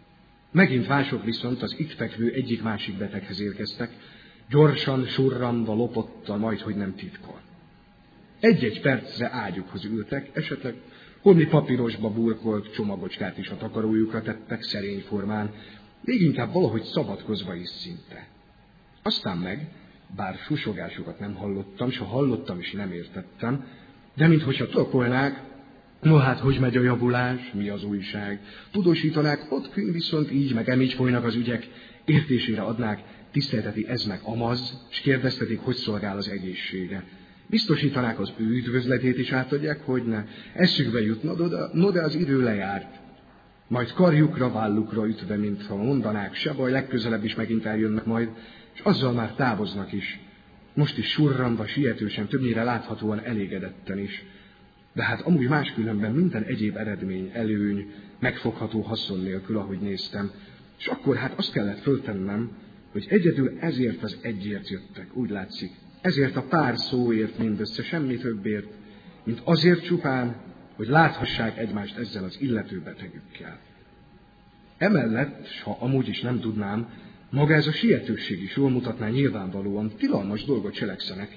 Megint mások viszont az itt fekvő egyik-másik beteghez érkeztek, gyorsan, surranva, lopottal, majdhogy nem titkol. Egy-egy percre ágyukhoz ültek, esetleg holmi papírosba burkolt csomagocskát is a takarójukra tettek, szerény formán, még inkább valahogy szabadkozva is szinte. Aztán meg, bár susogásokat nem hallottam, s ha hallottam is nem értettem, de minthogyha tolakolnák, no hát, hogy megy a javulás, mi az újság, tudósítanák, ott kün viszont így, meg emígy folynak az ügyek, értésére adnák, tisztelteti ez meg amaz, s kérdeztetik, hogy szolgál az egészsége. Biztosítanák az ő üdvözletét is átadják, hogy ne. Eszükbe jutna, no de az idő lejárt. Majd karjukra, vállukra ütve, mintha mondanák, se baj, legközelebb is megint eljönnek majd, és azzal már távoznak is. Most is surranva, sietősen, többnyire láthatóan elégedetten is. De hát amúgy máskülönben minden egyéb eredmény, előny, megfogható haszon nélkül, ahogy néztem. És akkor hát azt kellett föltennem, hogy egyedül ezért az egyért jöttek, úgy látszik. Ezért a pár szóért mindössze, semmi többért, mint azért csupán, hogy láthassák egymást ezzel az illető betegükkel. Emellett, s ha amúgy is nem tudnám, maga ez a sietőség is jól mutatná nyilvánvalóan, tilalmas dolgot cselekszenek,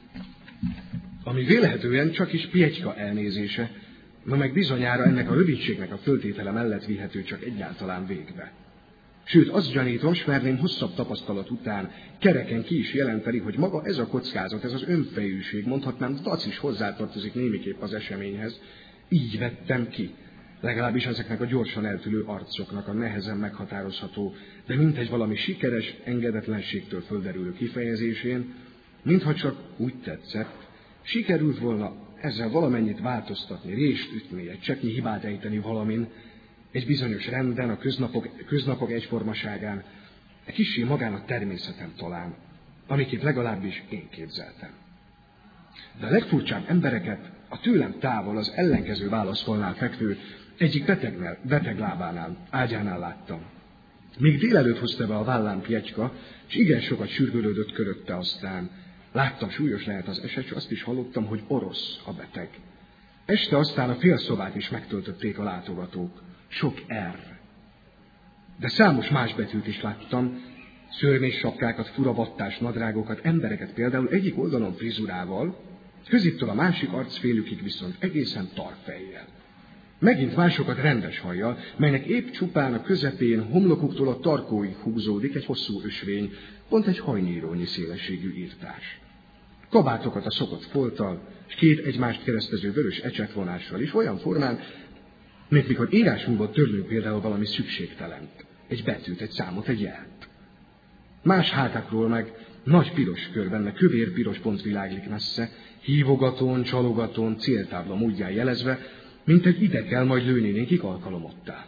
ami vélhetően csak is Pjetyka elnézése, na meg bizonyára ennek a rövidségnek a föltétele mellett vihető csak egyáltalán végbe. Sőt, azt gyanítom, s merném hosszabb tapasztalat után kereken ki is jelenteni, hogy maga ez a kockázat, ez az önfejűség, mondhatnám, dac is hozzátartozik némiképp az eseményhez, így vettem ki. Legalábbis ezeknek a gyorsan eltűlő arcoknak a nehezen meghatározható, de mintegy valami sikeres, engedetlenségtől földerülő kifejezésén, mintha csak úgy tetszett, sikerült volna ezzel valamennyit változtatni, rést ütni, egy cseppnyi hibát ejteni valamin, egy bizonyos renden, a köznapok, köznapok egyformaságán, egy kissé magán a természetem talán, amiket legalábbis én képzeltem. De a legfurcsább embereket a tőlem távol az ellenkező válaszfalnál fekvő egyik betegnel, beteg lábánál, ágyánál láttam. Még délelőtt hozta be a vállán Pjetyka, és igen sokat sürgölődött körötte aztán. Láttam, súlyos lehet az eset, és azt is hallottam, hogy orosz a beteg. Este aztán a félszobát is megtöltötték a látogatók. Sok R. De számos más betűt is láttam, szörmés sapkákat, furavattás nadrágokat, embereket például egyik oldalon frizurával, középtől a másik arcfélükig viszont egészen tarfejjel. Megint másokat rendes hajjal, melynek épp csupán a közepén, homlokuktól a tarkóig húzódik egy hosszú ösvény, pont egy hajnyírónyi szélességű írtás. Kabátokat a szokott folttal, és két egymást keresztező vörös ecsetvonással is olyan formán, mint mikor írásmúból törlünk például valami szükségtelent, egy betűt, egy számot, egy jelt. Más hátakról meg nagy piros kör benne, kövér-piros pont világlik messze, hívogatón, csalogatón, céltábla módján jelezve, mint egy ide kell majd lőni nékik alkalomottá.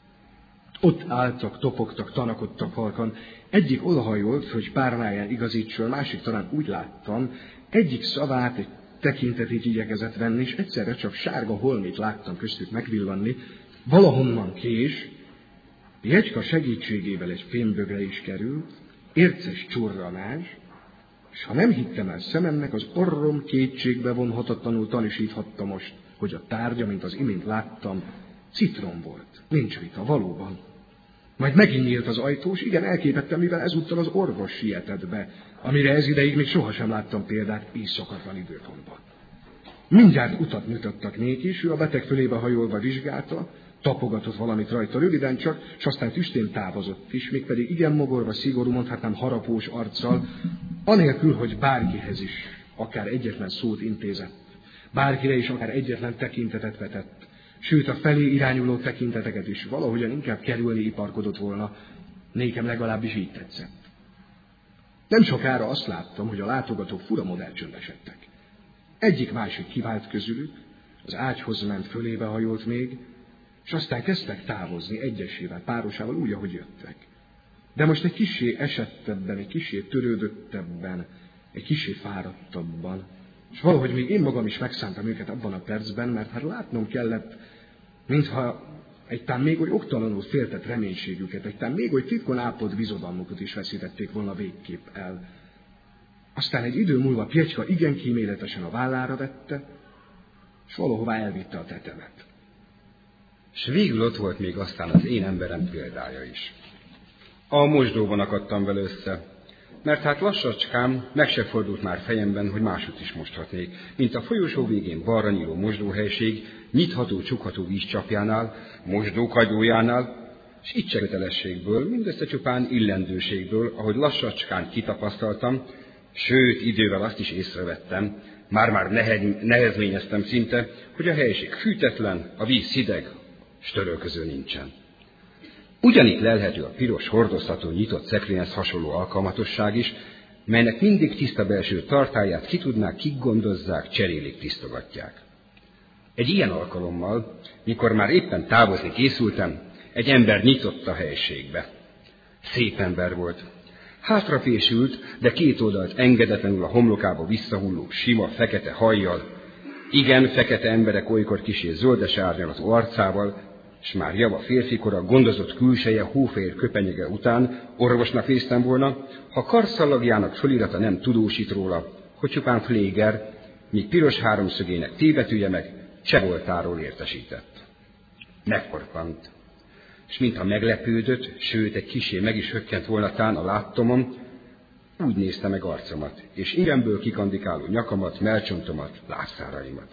Ott álltak, topogtak, tanakodtak halkan, egyik odahajolt, hogy párnáján igazítson, másik talán úgy láttam, egyik szavát, egy tekintetét igyekezett venni, és egyszerre csak sárga holmit láttam köztük megvillanni, valahonnan kés, Pjetyka segítségével egy fémbögre is került, érces csurranás, és ha nem hittem el szememnek, az orrom kétségbe vonhatatlanul tanúsíthatta most, hogy a tárgya, mint az imént láttam, citrom volt. Nincs vita, valóban. Majd megint nyílt az ajtós, igen, elképettem, mivel ezúttal az orvos sietett be, amire ez ideig még sohasem láttam példát éjszakatlan időpontban. Mindjárt utat mutattak néki, és ő a beteg fölébe hajolva vizsgálta, tapogatott valamit rajta röviden csak, s aztán tüstén távozott is, mégpedig igen mogorva, szigorú, mondhatnám harapós arccal, anélkül, hogy bárkihez is akár egyetlen szót intézett, bárkire is akár egyetlen tekintetet vetett, sőt a felé irányuló tekinteteket is valahogyan inkább kerülni iparkodott volna, nékem legalábbis így tetszett. Nem sokára azt láttam, hogy a látogatók furamodell csöndesedtek. Egyik-másik kivált közülük, az ágyhoz ment, fölébe hajolt még, és aztán kezdtek távozni egyesével, párosával úgy, ahogy jöttek. De most egy kissé esettebben, egy kissé törődöttebben, egy kissé fáradtabban, és valahogy még én magam is megszántam őket abban a percben, mert hát látnom kellett, mintha egytán még oly oktalanul féltett reménységüket, egytán még oly titkon ápolt bizodalmukat is veszítették volna végképp el. Aztán egy idő múlva Pjetyka igen kíméletesen a vállára vette, és valahová elvitte a tetemet. S végül ott volt még aztán az én emberem példája is. A mosdóban akadtam vele össze, mert hát lassacskám meg se fordult már fejemben, hogy máshogy is mosthatnék, mint a folyosó végén balra nyíló mosdóhelység, nyitható, csukható vízcsapjánál, mosdókagyójánál, s itt se kötelességből, mindössze csupán illendőségből, ahogy lassacskán kitapasztaltam, sőt, idővel azt is észrevettem, már-már nehezményeztem szinte, hogy a helység fűtetlen, a víz hideg, s törölköző nincsen. Ugyanitt lelhető a piros, hordozható, nyitott szekrényhez hasonló alkalmatosság is, melynek mindig tiszta belső tartályát ki tudnák, kik gondozzák, cserélik, tisztogatják. Egy ilyen alkalommal, mikor már éppen távozni készültem, egy ember nyitott a helységbe. Szép ember volt. Hátrafésült, de két oldalt engedetlenül a homlokába visszahulló, sima, fekete hajjal, igen, fekete emberek olykor kisé zöldes árnyalatú arcával, s már java férfikora, gondozott külseje, hófehér köpenyege után orvosnak néztem volna, ha karszalagjának fölirata nem tudósít róla, hogy csupán Pfleger, míg piros háromszögének T-betűje meg Csevoltáról értesített. Megporpant, és mintha meglepődött, sőt, egy kissé meg is hökkent volna tán a láttomon, úgy nézte meg arcomat, és ingemből kikandikáló nyakamat, mellcsontomat, lábszáraimat.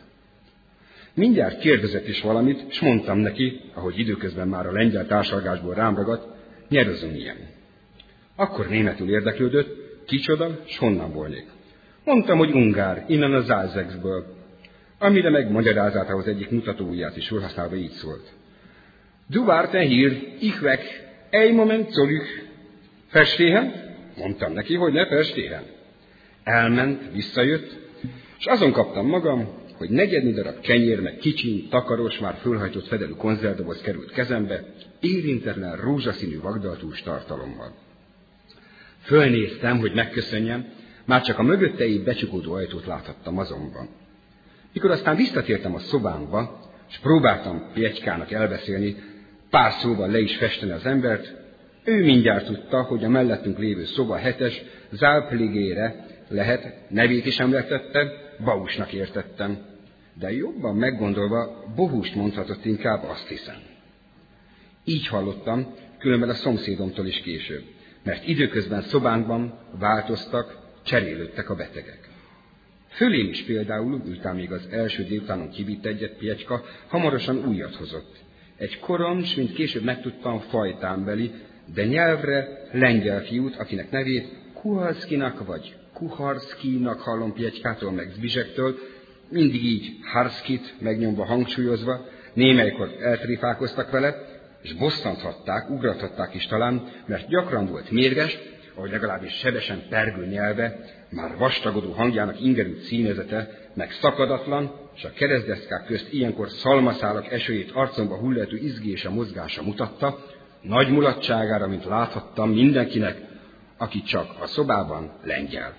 Mindjárt kérdezett is valamit, s mondtam neki, ahogy időközben már a lengyel társalgásból rám ragadt, nyerözöm ilyen. Akkor németül érdeklődött, kicsoda, s honnan volnék. Mondtam, hogy ungár, innen a Zálzegszből, amire meg magyarázatához egyik mutatóujját is felhasználva így szólt. Du warten hier, ich weg, egy moment zurück. Verstehen? Mondtam neki, hogy ne verstehen. Elment, visszajött, és azon kaptam magam, hogy negyednyi darab kenyér, meg kicsin, takaros, már fölhajtott fedelű konzervdoboz került kezembe, érintetlen rózsaszínű vagdaltús tartalommal. Fölnéztem, hogy megköszönjem, már csak a mögöttei becsukódó ajtót láthattam azonban. Mikor aztán visszatértem a szobámba, és próbáltam Pjetykának elbeszélni, pár szóval le is festeni az embert, ő mindjárt tudta, hogy a mellettünk lévő szoba hetes Zálpligére lehet, nevét is említette, Bausnak értettem. De jobban meggondolva, Bohust mondhatott inkább, azt hiszem. Így hallottam, különben a szomszédomtól is később, mert időközben szobánkban változtak, cserélődtek a betegek. Fölém is például, miután még az első délutánon kivitt egyet Pjetyka, hamarosan újat hozott. Egy koroncs, mint később megtudtam, fajtánbeli, de nyelvre lengyel fiút, akinek nevét Kuhalszkinak vagy Kuharszkinak hallom Pjetykától meg Zbizsektől, mindig így Harszkit megnyomva, hangsúlyozva, némelykor eltrifálkoztak vele, és bosszanthatták, ugrathatták is talán, mert gyakran volt mérges, ahogy legalábbis sebesen pergő nyelve, már vastagodó hangjának ingerült színezete, meg szakadatlan, és a keresztdeszkák közt ilyenkor szalmaszálak esőjét arcomba hullető izgése mozgása mutatta, nagy mulatságára, mint láthattam mindenkinek, aki csak a szobában lengyel.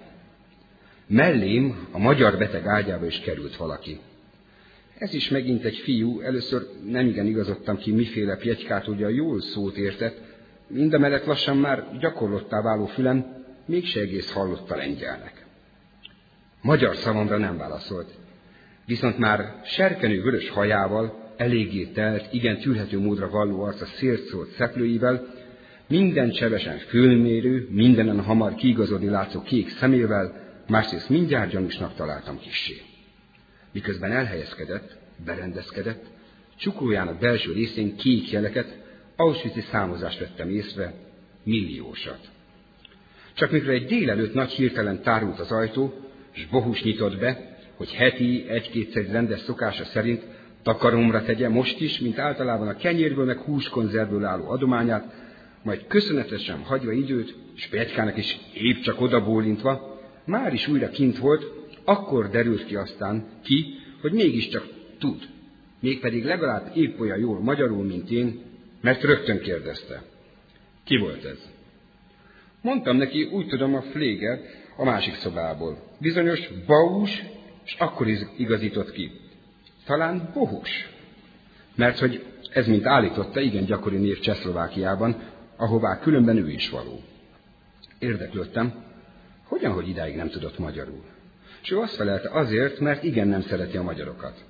Mellém a magyar beteg ágyába is került valaki. Ez is megint egy fiú, először nem igen igazodtam ki, miféle Pjetykát, ugye a jól szót értett, mindemellett lassan már gyakorlottá váló fülem mégse egész hallott a lengyelnek. Magyar szavamra nem válaszolt, viszont már serkenő vörös hajával, eléggé telt, igen tűrhető módra valló arca szélszólt szeplőivel, minden csevesen fölmérő, mindenen hamar kiigazodni látszó kék szemével, másrészt mindjárt gyanúsnak találtam kissé. Miközben elhelyezkedett, berendezkedett, csuklójának belső részén kék jeleket, auschwitzi számozást vettem észre, milliósat. Csak mikor egy délelőtt nagy hirtelen tárult az ajtó, s Bohus nyitott be, hogy heti egy-kétszer rendes szokása szerint takaromra tegye most is, mint általában a kenyérből meg húskonzervből álló adományát, majd köszönetesen hagyva időt, s Pjetkának is épp csak odabólintva, már is újra kint volt, akkor derült ki aztán ki, hogy mégiscsak tud, mégpedig legalább épp olyan jól magyarul, mint én, mert rögtön kérdezte. Ki volt ez? Mondtam neki, úgy tudom, a Pfleger a másik szobából. Bizonyos Baus, és akkor igazított ki. Talán Bohus. Mert hogy ez, mint állította, igen gyakori név Csehszlovákiában, ahová különben ő is való. Érdeklődtem, hogyan, hogy idáig nem tudott magyarul. És ő azt felelte azért, mert igen nem szereti a magyarokat.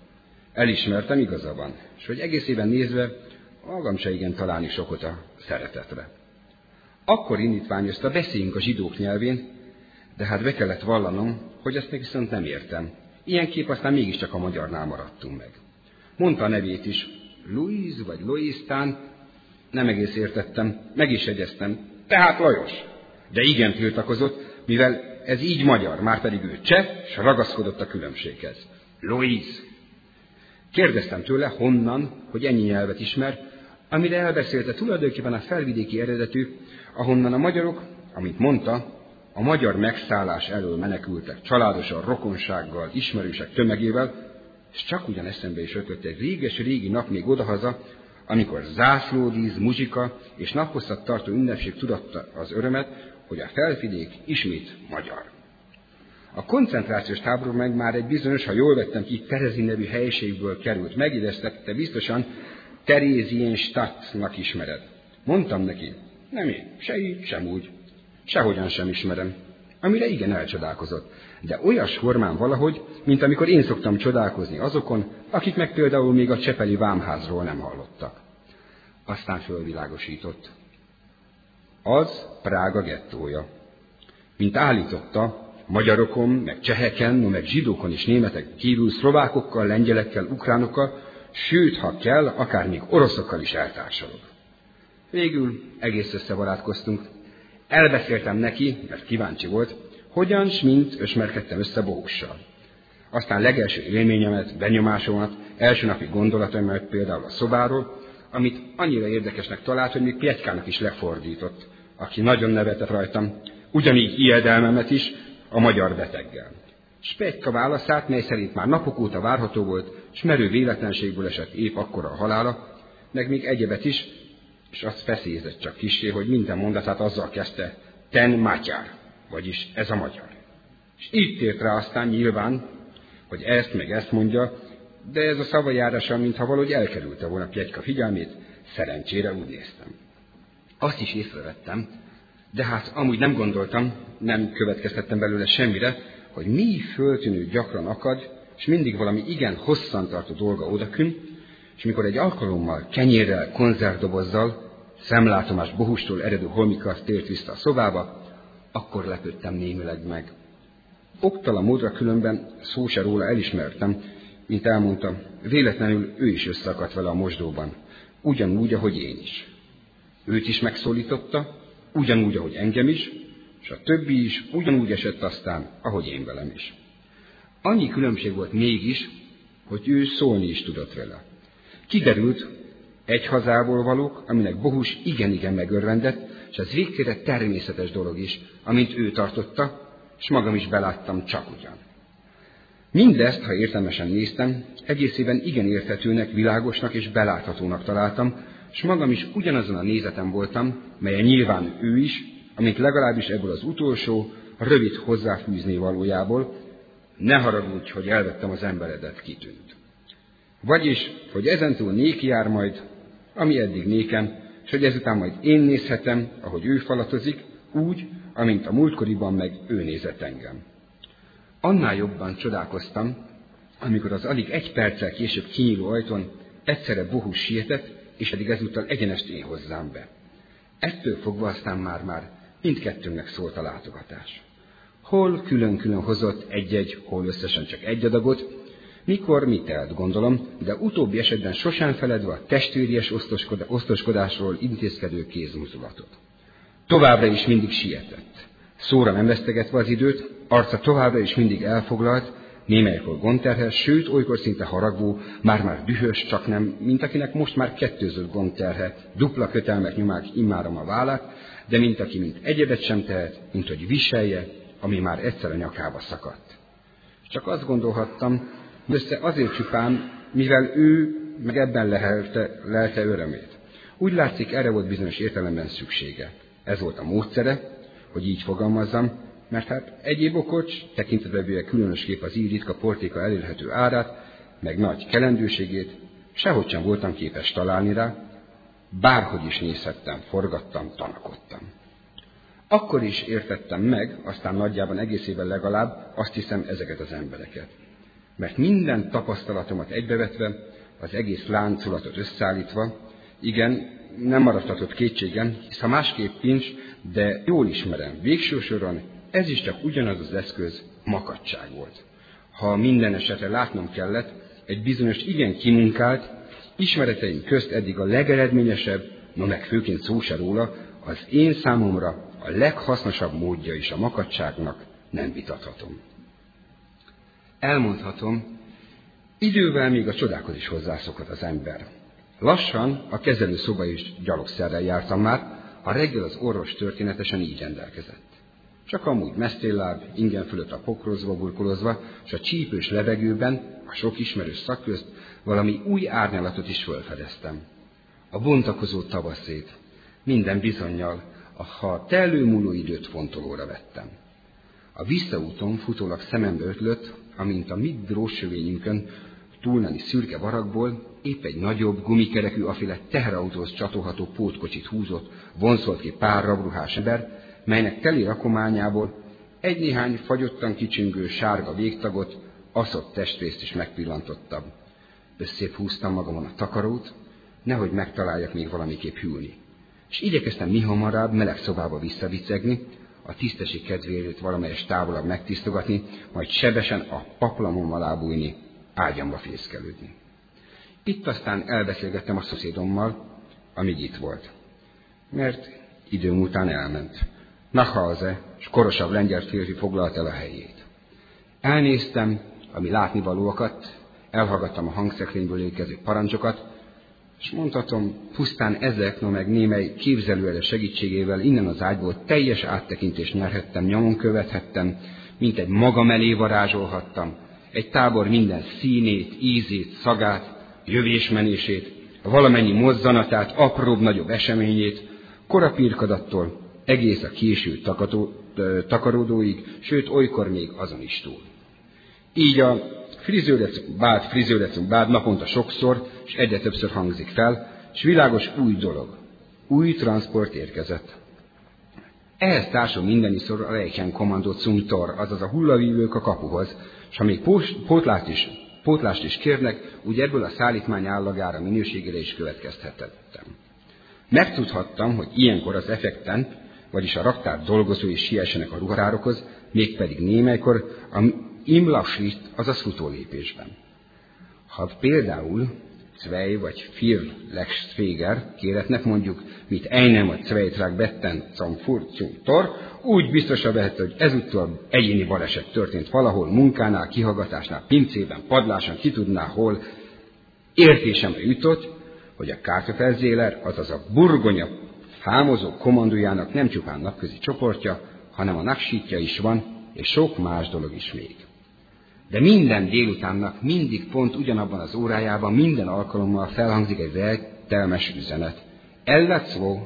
Elismertem, igaza van, és hogy egészében nézve magam se igen találni sokot a szeretetre. Akkor indítványozta, beszéljünk a zsidók nyelvén, de hát be kellett vallanom, hogy ezt meg viszont nem értem. Ilyenképp aztán mégiscsak a magyarnál maradtunk meg. Mondta a nevét is, Louise vagy Loisztán, nem egész értettem, meg is jegyeztem, tehát Lajos. De igen tiltakozott, mivel ez így magyar, márpedig ő cseh, s ragaszkodott a különbséghez. Louise. Kérdeztem tőle, honnan, hogy ennyi nyelvet ismer, amire elbeszélte tulajdonképpen a felvidéki eredetű, ahonnan a magyarok, amint mondta, a magyar megszállás elől menekültek családosan, rokonsággal, ismerősek tömegével, és csak ugyan eszembe is ötött egy réges-régi nap még odahaza, amikor zászlódísz, muzsika és naphosszat tartó ünnepség tudatta az örömet, hogy a felvidék ismét magyar. A koncentrációs tábor meg már egy bizonyos, ha jól vettem ki, Terezi nevű helyiségből került. Megidéztek, te biztosan Theresienstadtnak ismered. Mondtam neki, nem én, se így, sem úgy, sehogyan sem ismerem. Amire igen elcsodálkozott, de olyas formán valahogy, mint amikor én szoktam csodálkozni azokon, akik meg például még a csepeli vámházról nem hallottak. Aztán fölvilágosított. Az Prága gettója. Mint állította, magyarokon, meg cseheken, no meg zsidókon és németek kívül szlovákokkal, lengyelekkel, ukránokkal, sőt, ha kell, akár még oroszokkal is eltársalog. Végül egész összebarátkoztunk. Elbeszéltem neki, mert kíváncsi volt, hogyan s mint ösmerkedtem össze Bohussal. Aztán legelső élményemet, benyomásomat, első napi gondolataimat például a szobáról, amit annyira érdekesnek talált, hogy még Pjetykának is lefordított, aki nagyon nevetett rajtam, ugyanígy ijedelmemet is a magyar beteggel. S Pjetyka válaszát, mely szerint már napok óta várható volt, s merő véletlenségből esett épp akkora a halála, meg még egyebet is, és azt feszélyezett csak kissé, hogy minden mondatát azzal kezdte, ten mátyár, vagyis ez a magyar. És így tért rá aztán nyilván, hogy ezt meg ezt mondja, de ez a szavajárása, mintha valahogy elkerülte volna Pjetyka figyelmét, szerencsére úgy néztem. Azt is észrevettem, de hát amúgy nem gondoltam, nem következtettem belőle semmire, hogy mi föltűnő gyakran akad, és mindig valami igen hosszantartó dolga odakün, és mikor egy alkalommal kenyérrel, konzervdobozzal, szemlátomás Bohustól eredő holmikart tért vissza a szobába, akkor lepődtem némileg meg. Oktala módra különben szó se róla elismertem, mint elmondtam, véletlenül ő is összeakadt vele a mosdóban, ugyanúgy, ahogy én is. Őt is megszólította, ugyanúgy, ahogy engem is, és a többi is ugyanúgy esett aztán, ahogy én velem is. Annyi különbség volt mégis, hogy ő szólni is tudott vele. Kiderült, egy hazából valók, aminek Bohus igen-igen megörvendett, és ez végtére természetes dolog is, amint ő tartotta, és magam is beláttam csak ugyan. Mindezt, ha értelmesen néztem, egészében igen érthetőnek, világosnak és beláthatónak találtam, és magam is ugyanazon a nézetem voltam, melyen nyilván ő is, amint legalábbis ebből az utolsó, rövid hozzáfűzni valójából, ne haragudj, hogy elvettem az emberedet, kitűnt. Vagyis, hogy ezentúl néki jár majd, ami eddig nékem, és hogy ezután majd én nézhetem, ahogy ő falatozik, úgy, amint a múltkoriban meg ő nézett engem. Annál jobban csodálkoztam, amikor az alig egy perccel később kinyíló ajtón egyszerre Bohus sietett, és eddig ezúttal egyenest én hozzám be. Ettől fogva aztán már-már mindkettőnknek szólt a látogatás. Hol külön-külön hozott egy-egy, hol összesen csak egy adagot, mikor mit telt, gondolom, de utóbbi esetben sosem feledve a testvéries osztoskodásról intézkedő kézmozdulatot. Továbbra is mindig sietett. Szóra nem vesztegetve az időt, arca továbbra is mindig elfoglalt, némelykor gondterhes, sőt, olykor szinte haragvó, már-már dühös, csak nem, mint akinek most már kettőzött gondterhe, dupla kötelmek nyomák immárom a vállát, de mint aki mint egyebet sem tehet, mint hogy viselje, ami már egyszer a nyakába szakadt. Csak azt gondolhattam, össze azért csupán, mivel ő meg ebben lehelte, lelte örömét. Úgy látszik, erre volt bizonyos értelemben szüksége. Ez volt a módszere, hogy így fogalmazzam, mert hát egyéb okocs, tekintetbe véve különösképp az így ritka portéka elérhető árát, meg nagy kelendőségét, sehogy sem voltam képes találni rá, bárhogy is nézhettem, forgattam, tanakodtam. Akkor is értettem meg, aztán nagyjában egészében legalább, azt hiszem, ezeket az embereket. mert minden tapasztalatomat egybevetve, az egész láncolatot összeállítva, igen, nem maradhatott kétségem, hisz ha másképp nincs, de jól ismerem, végső soron ez is csak ugyanaz az eszköz, makacság volt. Ha minden esetre látnom kellett, egy bizonyos igen kimunkált, ismereteim közt eddig a legeredményesebb, no meg főként szó se róla, az én számomra a leghasznosabb módja is a makacságnak, nem vitathatom. Elmondhatom, idővel még a csodákhoz is hozzászokott az ember. Lassan a kezelőszoba is gyalogszerrel jártam már, a reggel az orvos történetesen így rendelkezett. Csak amúgy mesztélláb, ingen fölött a pokrozva, burkolozva, s a csípős levegőben, a sok ismerős szak közt valami új árnyalatot is fölfedeztem. A bontakozó tavaszét, minden bizonnyal, ha tellőmúló időt fontolóra vettem. A visszaúton futólag szemembe ötlött, amint a mi dróssövényünkön túlmenni szürke barakból épp egy nagyobb, gumikerekű, aféle teherautóhoz csatolható pótkocsit húzott, vonszolt ki pár rabruhás ember, melynek teli rakományából egy-néhány fagyottan kicsüngő sárga végtagot, aszott testrészt is megpillantottam. Összép húztam magamon a takarót, nehogy megtaláljak még valamiképp hűlni. És igyekeztem mihamarabb meleg szobába visszavicegni, a tisztesség kedvéért valamelyes távolabb megtisztogatni, majd sebesen a paplamon alá bújni, ágyamba fészkelődni. Itt aztán elbeszélgettem a szomszédommal, amíg itt volt. Mert időm után elment. Nachhause, s korosabb lengyel férfi foglalt el a helyét. Elnéztem, ami látnivalóakat, elhallgattam a hangszekrényből érkező parancsokat, és mondhatom, pusztán ezek, no meg némely képzelőerő segítségével innen az ágyból teljes áttekintést nyerhettem, nyomon követhettem, mint egy magam elé varázsolhattam, egy tábor minden színét, ízét, szagát, jövésmenését, valamennyi mozzanatát, apróbb-nagyobb eseményét, korapirkadattól egész a késő takató, takaródóig, sőt, olykor még azon is túl. Így a frizőrecünk bád, frizőrecünk bád naponta sokszor, és egyre többször hangzik fel, és világos új dolog, új transport érkezett. Ehhez társul mindeniszor a Reichen Kommando zum Tor, azaz a hullavívők a kapuhoz, és ha még pótlást is, pótlást is kérnek, úgy ebből a szállítmány állagára minőségére is következtettem. Megtudhattam, hogy ilyenkor az effekten, vagyis a raktár dolgozói siessenek a ruharárokhoz, mégpedig némelykor a Imlaschritt, azaz futólépésben. Ha például zwei vagy vier Legsfeger kéretnek mondjuk, mit einem a Zweitrag betten zum Furt zum Tor, úgy biztosra vehet, hogy ezúttal egyéni baleset történt valahol, munkánál, kihallgatásnál, pincében, padláson, ki tudná hol. Értésemre jutott, hogy a Kartoffelzéler, azaz a burgonya hámozó kommandójának nem csupán napközi csoportja, hanem a naksítja is van, és sok más dolog is még. De minden délutánnak mindig pont ugyanabban az órájában minden alkalommal felhangzik egy vertelmes üzenet. Ellatszó,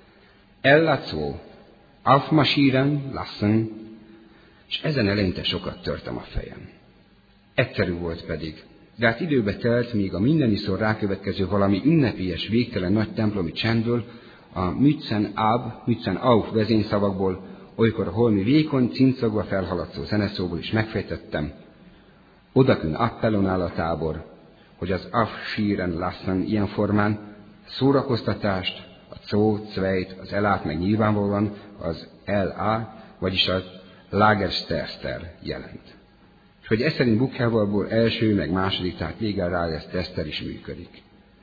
ellatszó, aufmarschieren lassen, és ezen eleinte sokat törtem a fejem. Egyszerű volt pedig, de hát időbe telt, míg a mindeniszor rákövetkező valami ünnepélyes, végtelen nagy templomi csendből, a Mützen ab, Mützen auf vezényszavakból, olykor a holmi vékony, cincogva felhaladszó zeneszóból is megfejtettem, odakün appellon áll a tábor, hogy az Aufschieren lassen ilyen formán szórakoztatást, a Zoo, Zweit, az elát meg nyilvánvalóan az el á, vagyis az Lagersterster jelent. És hogy ez szerint Buchhevalból első, meg második, tehát végül Lagersterster is működik.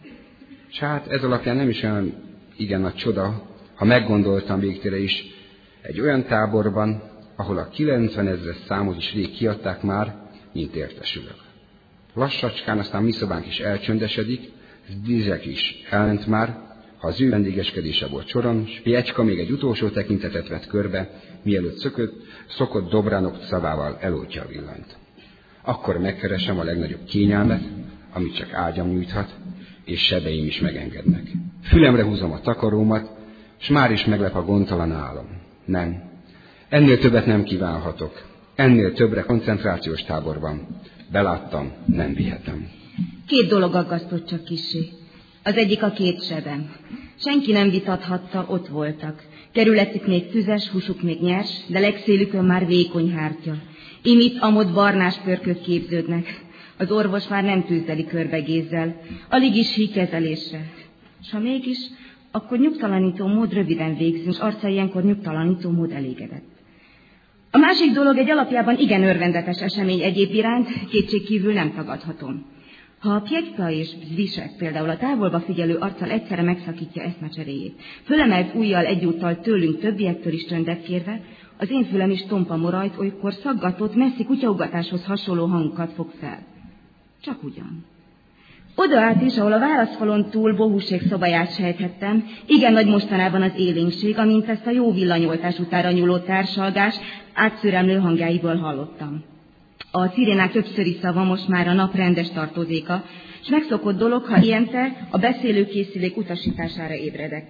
És hát ez alapján nem is olyan igen nagy csoda, ha meggondoltam végtére is, egy olyan táborban, ahol a kilencvenezres számot is rég kiadták már, mint értesülök. Lassacskán aztán mi szobánk is elcsöndesedik, Zdizek is elment már, ha az ő vendégeskedése volt soron, s Piecska még egy utolsó tekintetet vett körbe, mielőtt szökött, szokott Dobránok szavával eloltja a villanyt. Akkor megkeresem a legnagyobb kényelmet, amit csak ágyam nyújthat, és sebeim is megengednek. Fülemre húzom a takarómat, s már is meglep a gondtalan álom. Nem, ennél többet nem kívánhatok. Ennél többre koncentrációs táborban. Beláttam, nem vihetem. Két dolog aggasztott csak kissé. Az egyik a két sebem. Senki nem vitathatta, ott voltak. Kerületük még tüzes, húsuk még nyers, de legszélükön már vékony hártya. Imit amott barnás pörkök képződnek. Az orvos már nem tűzdeli körbegézzel, alig is híg kezelésre. S ha mégis, akkor nyugtalanító mód röviden végzünk, s arca ilyenkor nyugtalanító mód elégedett. A másik dolog egy alapjában igen örvendetes esemény egyéb iránt, kétségkívül nem tagadhatom. Ha a Pjetka és Zvisek például a távolba figyelő arccal egyszerre megszakítja eszmecseréjét, fölemelt ujjal egyúttal tőlünk többiektől is csöndet kérve, az én fülem is tompa morajt, olykor szaggatott, messzi kutyaugatáshoz hasonló hangokat fog fel. Csak ugyan. Oda át is, ahol a válaszfalon túl bohúség szobáját sejthettem, igen nagy mostanában az élénkség, amint ezt a jó villanyoltás utára nyúló társalgás átszüremlő hangjáiból hallottam. A szirénák többszöri szava most már a nap rendes tartozéka, s megszokott dolog, ha ilyente a beszélőkészülék utasítására ébredek.